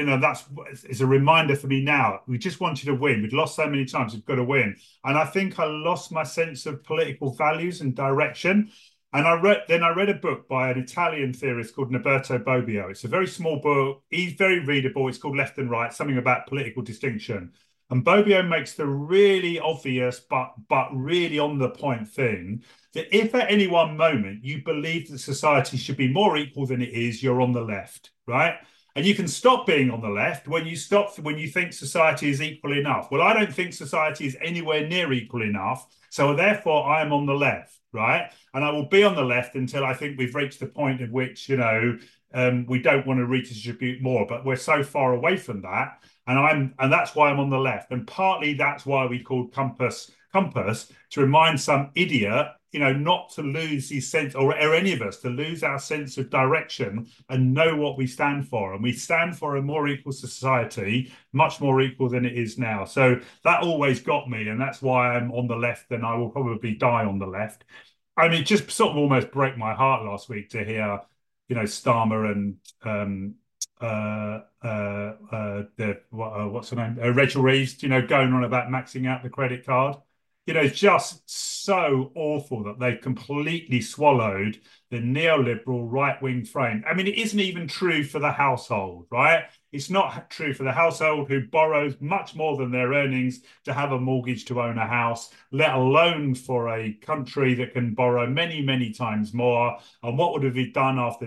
It's a reminder for me now. We just wanted to win. We'd lost so many times. We've got to win. And I think I lost my sense of political values and direction. And I read a book by an Italian theorist called Norberto Bobbio. It's a very small book. He's very readable. It's called Left and Right, something about political distinction. And Bobbio makes the really obvious but really on the point thing that if at any one moment you believe that society should be more equal than it is, you're on the left, right? And you can stop being on the left when you think society is equal enough. Well, I don't think society is anywhere near equal enough. So therefore, I am on the left, right? And I will be on the left until I think we've reached the point at which, we don't want to redistribute more. But we're so far away from that. And that's why I'm on the left. And partly that's why we called Compass to remind some idiot, not to lose his sense, or any of us, to lose our sense of direction and know what we stand for. And we stand for a more equal society, much more equal than it is now. So that always got me. And that's why I'm on the left, and I will probably die on the left. I mean, it just sort of almost broke my heart last week to hear, Starmer and what's her name, Rachel Reeves, going on about maxing out the credit card. It's just so awful that they've completely swallowed the neoliberal right-wing frame. I mean, it isn't even true for the household, right? It's not true for the household who borrows much more than their earnings to have a mortgage to own a house, let alone for a country that can borrow many, many times more. And what would have been done after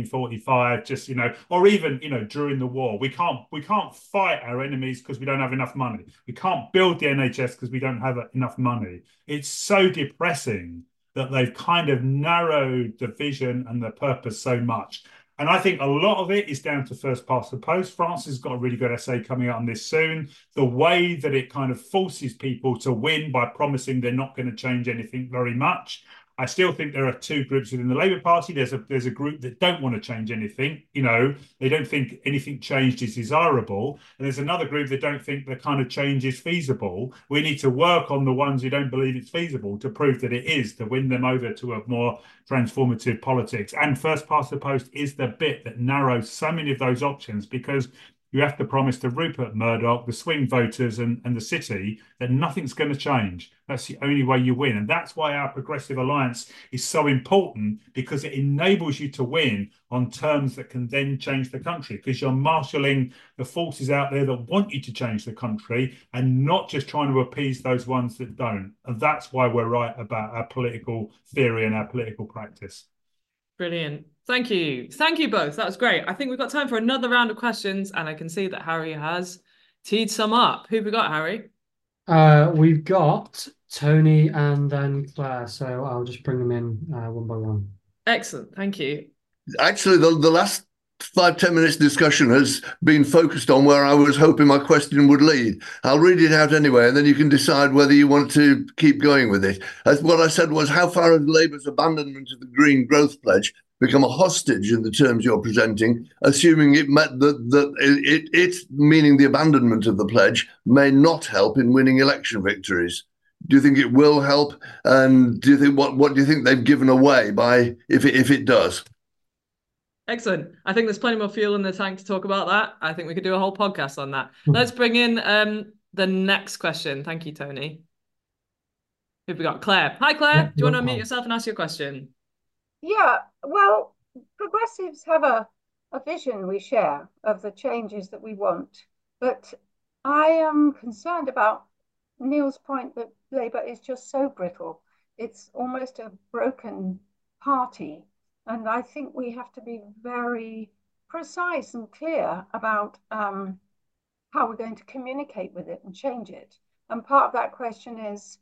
1945, just, or even, during the war? We can't fight our enemies because we don't have enough money. We can't build the NHS because we don't have enough money. It's so depressing that they've kind of narrowed the vision and the purpose so much. And I think a lot of it is down to first past the post. France has got a really good essay coming out on this soon. The way that it kind of forces people to win by promising they're not going to change anything very much. I still think there are two groups within the Labour Party. There's a group that don't want to change anything. They don't think anything changed is desirable. And there's another group that don't think the kind of change is feasible. We need to work on the ones who don't believe it's feasible to prove that it is, to win them over to a more transformative politics. And first past the post is the bit that narrows so many of those options, because you have to promise to Rupert Murdoch, the swing voters and the city that nothing's going to change. That's the only way you win. And that's why our Progressive Alliance is so important, because it enables you to win on terms that can then change the country, because you're marshalling the forces out there that want you to change the country and not just trying to appease those ones that don't. And that's why we're right about our political theory and our political practice. Brilliant. Thank you. Thank you both. That was great. I think we've got time for another round of questions, and I can see that Harry has teed some up. Who've we got, Harry? We've got Tony and then Claire, so I'll just bring them in one by one. Excellent. Thank you. Actually, the last 5-10 minutes discussion has been focused on where I was hoping my question would lead. I'll read it out anyway, and then you can decide whether you want to keep going with it. As what I said was, how far has Labour's abandonment of the Green Growth Pledge become a hostage in the terms you're presenting, assuming it meant that it, meaning the abandonment of the pledge, may not help in winning election victories? Do you think it will help? And do you think what do you think they've given away by if it does? Excellent. I think there's plenty more fuel in the tank to talk about that. I think we could do a whole podcast on that. Let's bring in the next question. Thank you, Tony. Who've we got? Claire. Hi, Claire. Do you want to unmute yourself and ask your question? Yeah, well, progressives have a vision we share of the changes that we want. But I am concerned about Neil's point that Labour is just so brittle. It's almost a broken party. And I think we have to be very precise and clear about how we're going to communicate with it and change it. And part of that question is,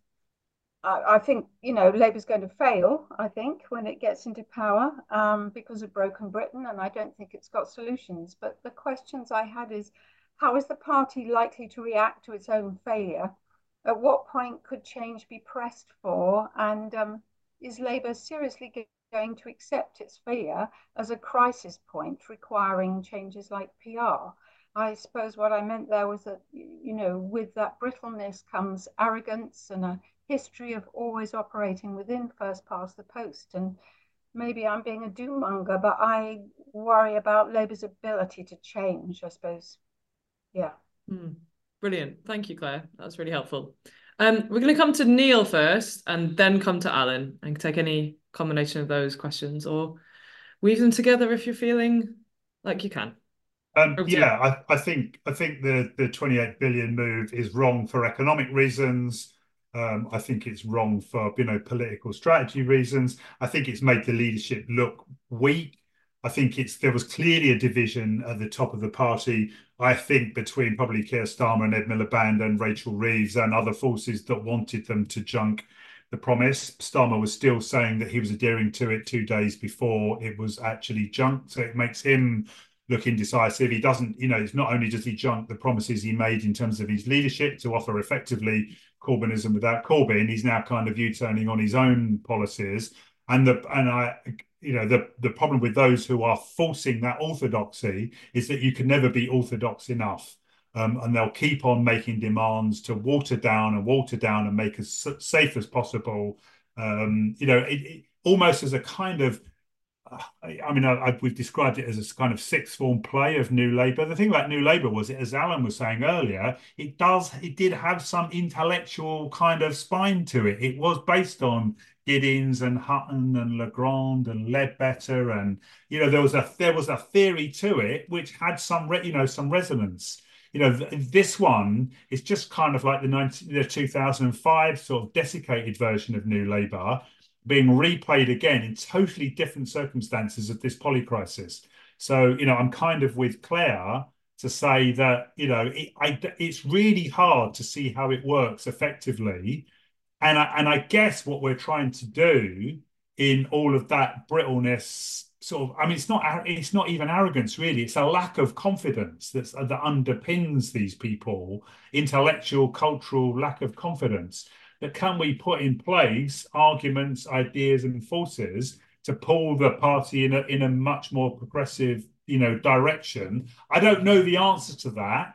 I think, Labour's going to fail, I think, when it gets into power because of broken Britain, and I don't think it's got solutions. But the questions I had is, how is the party likely to react to its own failure? At what point could change be pressed for? And is Labour seriously going to accept its failure as a crisis point requiring changes like PR? I suppose what I meant there was that, with that brittleness comes arrogance and a history of always operating within first past the post. And maybe I'm being a doom monger, but I worry about Labour's ability to change, I suppose. Yeah. Brilliant. Thank you, Claire. That's really helpful. We're going to come to Neil first and then come to Alan and take any combination of those questions or weave them together if you're feeling like you can. I think the 28 billion move is wrong for economic reasons. I think it's wrong for political strategy reasons. I think it's made the leadership look weak. I think there was clearly a division at the top of the party, I think, between probably Keir Starmer and Ed Miliband and Rachel Reeves and other forces that wanted them to junk the promise. Starmer was still saying that he was adhering to it 2 days before it was actually junked. So it makes him look indecisive. He doesn't, it's not only does he junk the promises he made in terms of his leadership to offer effectively Corbynism without Corbyn, he's now kind of U-turning on his own policies. The problem with those who are forcing that orthodoxy is that you can never be orthodox enough. And they'll keep on making demands to water down and make as safe as possible. Almost as a kind of I mean, we've described it as a kind of sixth form play of New Labour. The thing about New Labour was, as Alan was saying earlier, it did have some intellectual kind of spine to it. It was based on Giddens and Hutton and Legrand and Ledbetter, and there was a theory to it which had some resonance. This one is just kind of like the 2005 sort of desiccated version of New Labour, being replayed again in totally different circumstances of this polycrisis. So, I'm kind of with Claire to say that, it's really hard to see how it works effectively. And I guess what we're trying to do in all of that brittleness, sort of, I mean, it's not even arrogance, really. It's a lack of confidence that underpins these people, intellectual, cultural lack of confidence. That can we put in place arguments, ideas, and forces to pull the party in a much more progressive, direction? I don't know the answer to that,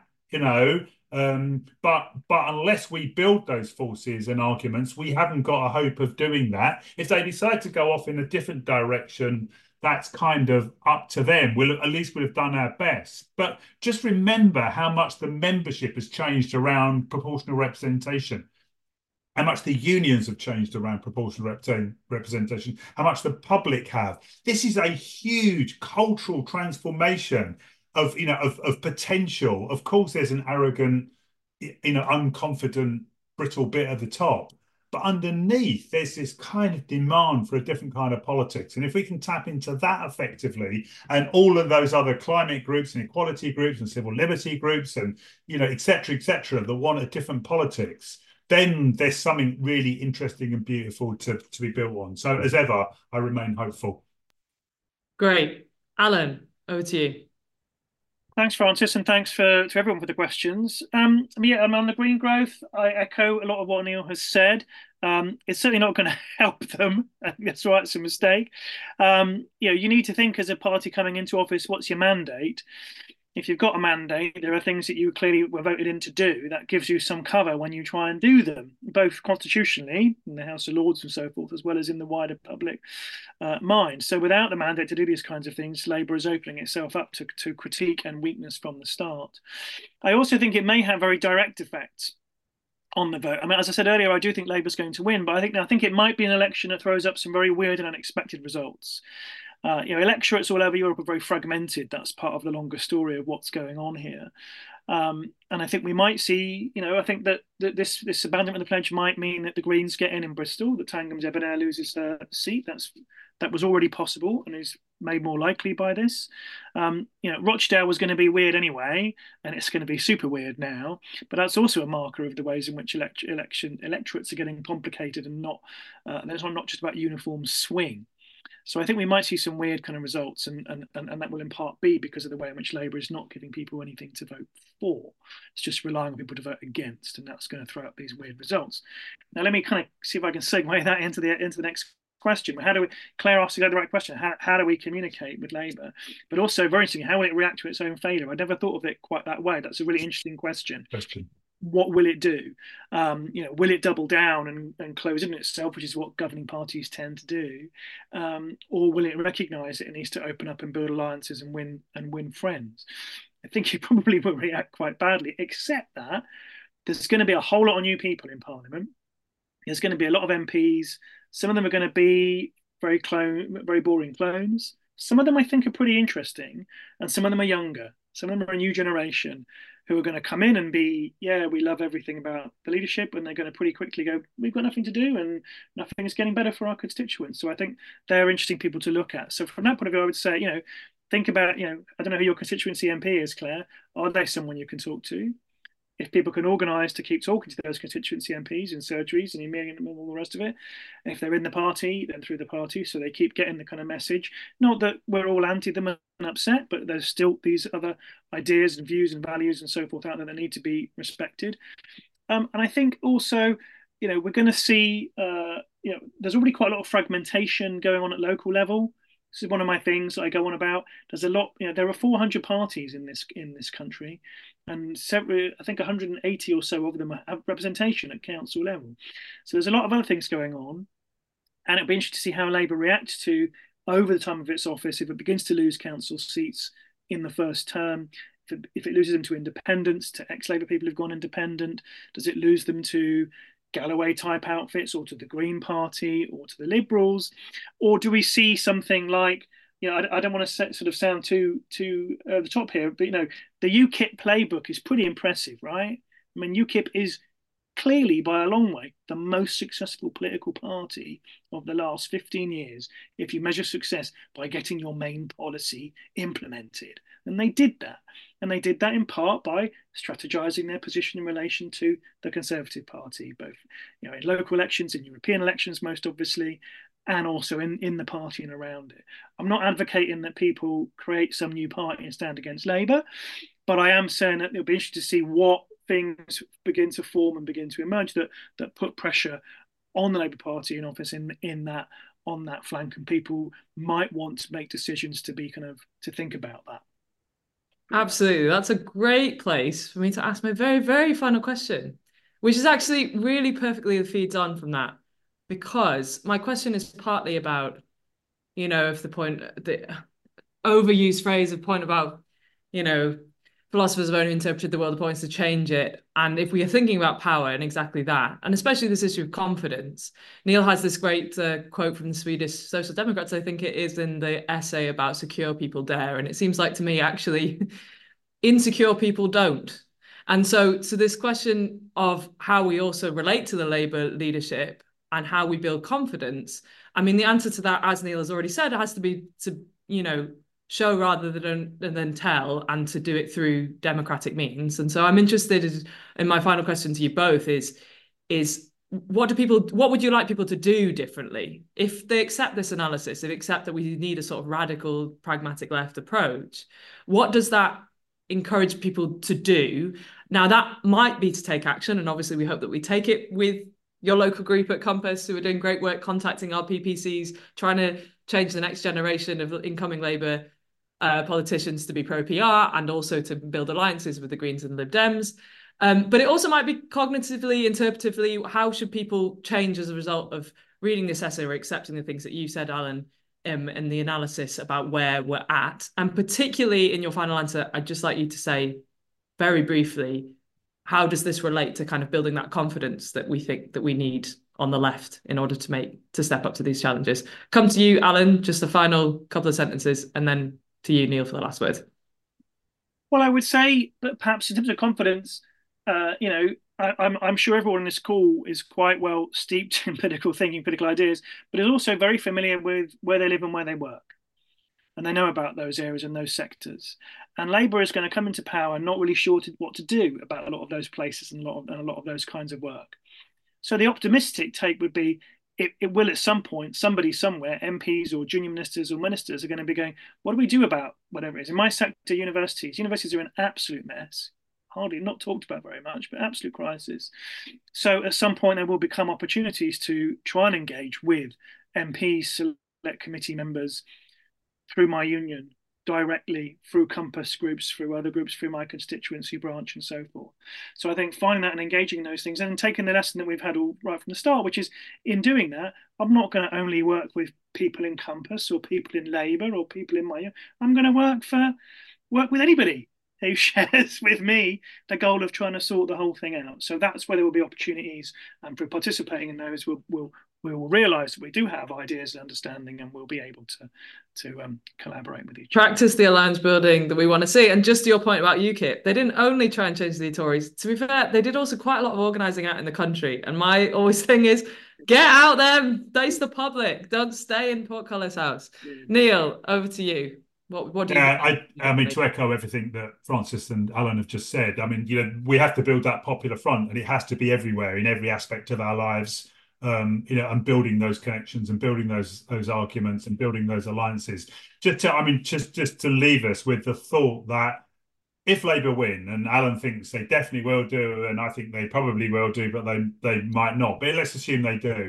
but unless we build those forces and arguments, we haven't got a hope of doing that. If they decide to go off in a different direction, that's kind of up to them. At least we'll have done our best. But just remember how much the membership has changed around proportional representation. How much the unions have changed around proportional representation, how much the public have. This is a huge cultural transformation of potential. Of course, there's an arrogant, unconfident, brittle bit at the top, but underneath there's this kind of demand for a different kind of politics. And if we can tap into that effectively, and all of those other climate groups and equality groups and civil liberty groups and et cetera, that want a different politics, then there's something really interesting and beautiful to be built on. So as ever, I remain hopeful. Great. Alan, over to you. Thanks, Francis, and thanks to everyone for the questions. On the green growth, I echo a lot of what Neil has said. It's certainly not going to help them. I think that's right, it's a mistake. You need to think as a party coming into office, what's your mandate? If you've got a mandate, there are things that you clearly were voted in to do. That gives you some cover when you try and do them, both constitutionally in the House of Lords and so forth, as well as in the wider public mind. So without the mandate to do these kinds of things, Labour is opening itself up to critique and weakness from the start. I also think it may have very direct effects on the vote. I mean, as I said earlier, I do think Labour's going to win, but I think it might be an election that throws up some very weird and unexpected results. Electorates all over Europe are very fragmented. That's part of the longer story of what's going on here. And I think we might see, I think that this abandonment of the pledge might mean that the Greens get in Bristol, that Tangham's Debonnaire loses her seat. That was already possible and is made more likely by this. Rochdale was going to be weird anyway, and it's going to be super weird now. But that's also a marker of the ways in which electorates are getting complicated and it's not just about uniform swing. So I think we might see some weird kind of results, and that will in part be because of the way in which Labour is not giving people anything to vote for. It's just relying on people to vote against, and that's going to throw up these weird results. Now, let me kind of see if I can segue that into the next question. Claire asked the right question. How do we communicate with Labour? But also, very interesting, how will it react to its own failure? I never thought of it quite that way. That's a really interesting question. What will it do? Will it double down and close in itself, which is what governing parties tend to do, or will it recognise that it needs to open up and build alliances and win friends? I think it probably will react quite badly, except that there's going to be a whole lot of new people in Parliament. There's going to be a lot of MPs. Some of them are going to be very boring clones. Some of them I think are pretty interesting, and some of them are younger. Some of them are a new generation who are going to come in and be, we love everything about the leadership, and they're going to pretty quickly go, we've got nothing to do and nothing is getting better for our constituents. So I think they're interesting people to look at. So from that point of view, I would say, think about, I don't know who your constituency MP is, Claire. Are they someone you can talk to? If people can organise to keep talking to those constituency MPs in surgeries and in all the rest of it, and if they're in the party, then through the party, so they keep getting the kind of message. Not that we're all anti them and upset, but there's still these other ideas and views and values and so forth out there that need to be respected. And I think also, we're going to see, there's already quite a lot of fragmentation going on at local level. This is one of my things that I go on about. There's a lot, there are 400 parties in this country, and I think 180 or so of them have representation at council level. So there's a lot of other things going on, and it'll be interesting to see how Labour reacts to over the time of its office, if it begins to lose council seats in the first term, if it loses them to independents, to ex-Labour people who've gone independent, does it lose them to Galloway type outfits or to the Green Party or to the Liberals? Or do we see something like, I don't want to sort of sound too the top here, but the UKIP playbook is pretty impressive, right? I mean, UKIP is clearly by a long way the most successful political party of the last 15 years if you measure success by getting your main policy implemented. And they did that. And they did that in part by strategizing their position in relation to the Conservative Party, both in local elections, in European elections, most obviously, and also in the party and around it. I'm not advocating that people create some new party and stand against Labour, but I am saying that it'll be interesting to see what things begin to form and begin to emerge that put pressure on the Labour Party in office on that flank, and people might want to make decisions to be to think about that. Absolutely. That's a great place for me to ask my very, very final question, which is actually really perfectly feeds on from that, because my question is partly about, if the overused phrase of point about, philosophers have only interpreted the world of points to change it. And if we are thinking about power and exactly that, and especially this issue of confidence, Neil has this great quote from the Swedish Social Democrats, I think it is, in the essay about secure people dare. And it seems like to me, actually, insecure people don't. And so this question of how we also relate to the Labour leadership and how we build confidence, I mean, the answer to that, as Neil has already said, has to be to, show rather than tell, and to do it through democratic means. And so I'm interested in my final question to you both is what would you like people to do differently if they accept this analysis, if they accept that we need a sort of radical pragmatic left approach? What does that encourage people to do? Now, that might be to take action, and obviously we hope that we take it with your local group at Compass, who are doing great work contacting our PPCs, trying to change the next generation of incoming Labour politicians to be pro-PR, and also to build alliances with the Greens and Lib Dems. But it also might be cognitively, interpretively, how should people change as a result of reading this essay or accepting the things that you said, Alan, and the analysis about where we're at? And particularly in your final answer, I'd just like you to say very briefly, how does this relate to kind of building that confidence that we think that we need on the left in order to step up to these challenges? Come to you, Alan, just the final couple of sentences, and then to you, Neil, for the last word. Well, I would say that perhaps in terms of confidence, I'm sure everyone in this call is quite well steeped in political thinking, political ideas, but is also very familiar with where they live and where they work. And they know about those areas and those sectors. And Labour is going to come into power not really sure what to do about a lot of those places and a lot of those kinds of work. So the optimistic take would be, it will at some point, somebody somewhere, MPs or junior ministers or ministers, are going to be going, what do we do about whatever it is? In my sector, universities are an absolute mess. Hardly not talked about very much, but absolute crisis. So at some point, there will become opportunities to try and engage with MPs, select committee members, through my union, directly through Compass groups, through other groups, through my constituency branch, and so forth. So I think finding that and engaging in those things, and taking the lesson that we've had all right from the start, which is, in doing that, I'm not going to only work with people in Compass or people in Labour or people in my union. I'm going to work with anybody who shares with me the goal of trying to sort the whole thing out. So that's where there will be opportunities, and for participating in those, we will realise that we do have ideas and understanding, and we'll be able to collaborate with each other. Practice the alliance building that we want to see. And just to your point about UKIP, they didn't only try and change the Tories. To be fair, they did also quite a lot of organising out in the country. And my always thing is, get out there, face the public. Don't stay in Portcullis House. Neil, over to you. What do you I mean, to echo everything that Francis and Alan have just said, I mean, we have to build that popular front, and it has to be everywhere, in every aspect of our lives. And building those connections and building those arguments and building those alliances. Just to leave us with the thought that if Labour win, and Alan thinks they definitely will do, and I think they probably will do, but they might not. But let's assume they do.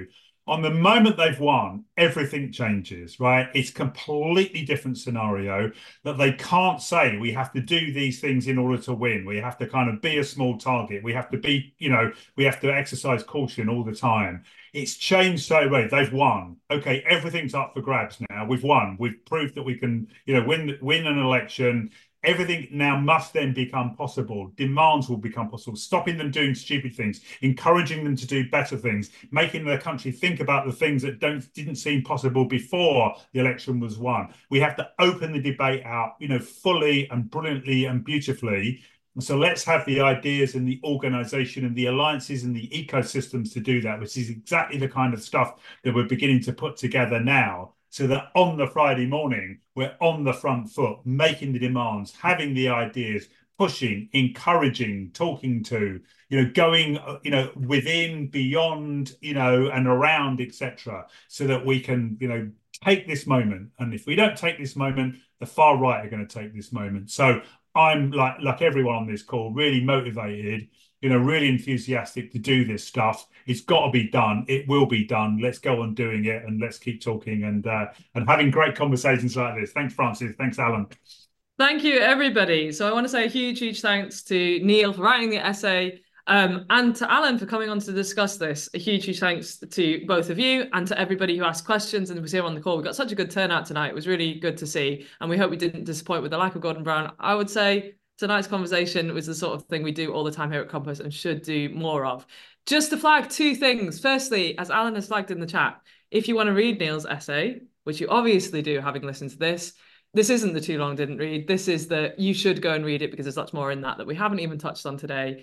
On the moment they've won, everything changes, right? It's a completely different scenario that they can't say we have to do these things in order to win. We have to kind of be a small target. We have to be, we have to exercise caution all the time. It's changed so way. They've won. Okay, everything's up for grabs now. We've won. We've proved that we can, win an election. Everything now must then become possible. Demands will become possible. Stopping them doing stupid things, encouraging them to do better things, making the country think about the things that didn't seem possible before the election was won. We have to open the debate out, fully and brilliantly and beautifully. So let's have the ideas and the organisation and the alliances and the ecosystems to do that, which is exactly the kind of stuff that we're beginning to put together now. So that on the Friday morning, we're on the front foot, making the demands, having the ideas, pushing, encouraging, talking to, going, within, beyond, and around, etc., so that we can, take this moment. And if we don't take this moment, the far right are going to take this moment. So I'm like everyone on this call, really motivated, really enthusiastic to do this stuff. It's got to be done. It will be done. Let's go on doing it, and let's keep talking and having great conversations like this. Thanks, Francis. Thanks, Alan. Thank you, everybody. So I want to say a huge thanks to Neil for writing the essay, and to Alan for coming on to discuss this. A huge thanks to both of you and to everybody who asked questions and was here on the call. We got such a good turnout tonight. It was really good to see, and we hope we didn't disappoint with the lack of Gordon Brown. I would say tonight's conversation was the sort of thing we do all the time here at Compass and should do more of. Just to flag two things. Firstly, as Alan has flagged in the chat, if you want to read Neil's essay, which you obviously do having listened to this isn't the too long didn't read. This is the you should go and read it, because there's lots more in that we haven't even touched on today.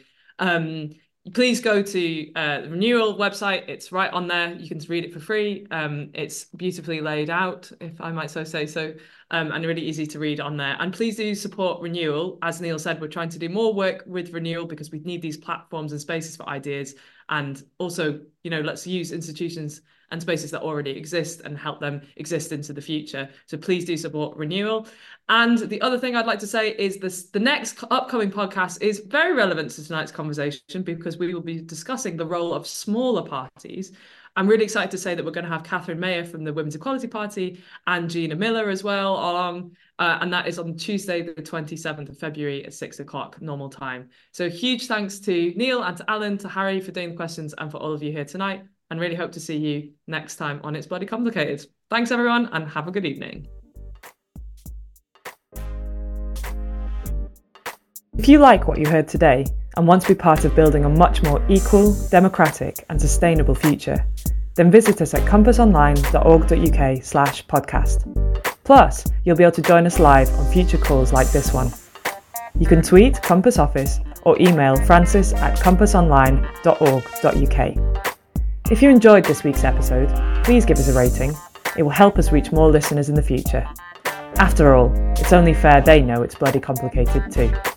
Please go to the Renewal website. It's right on there. You can read it for free. It's beautifully laid out, if I might say so, and really easy to read on there. And please do support Renewal. As Neil said, we're trying to do more work with Renewal because we need these platforms and spaces for ideas. And also, let's use institutions and spaces that already exist and help them exist into the future. So please do support Renewal. And the other thing I'd like to say is the next upcoming podcast is very relevant to tonight's conversation, because we will be discussing the role of smaller parties. I'm really excited to say that we're going to have Catherine Mayer from the Women's Equality Party and Gina Miller as well along. And that is on Tuesday, the 27th of February at 6 o'clock normal time. So huge thanks to Neil and to Alan, to Harry for doing the questions, and for all of you here tonight. And really hope to see you next time on It's Bloody Complicated. Thanks, everyone, and have a good evening. If you like what you heard today and want to be part of building a much more equal, democratic and sustainable future, then visit us at compassonline.org.uk/podcast. Plus, you'll be able to join us live on future calls like this one. You can tweet Compass Office or email francis@compassonline.org.uk. If you enjoyed this week's episode, please give us a rating. It will help us reach more listeners in the future. After all, it's only fair they know it's bloody complicated too.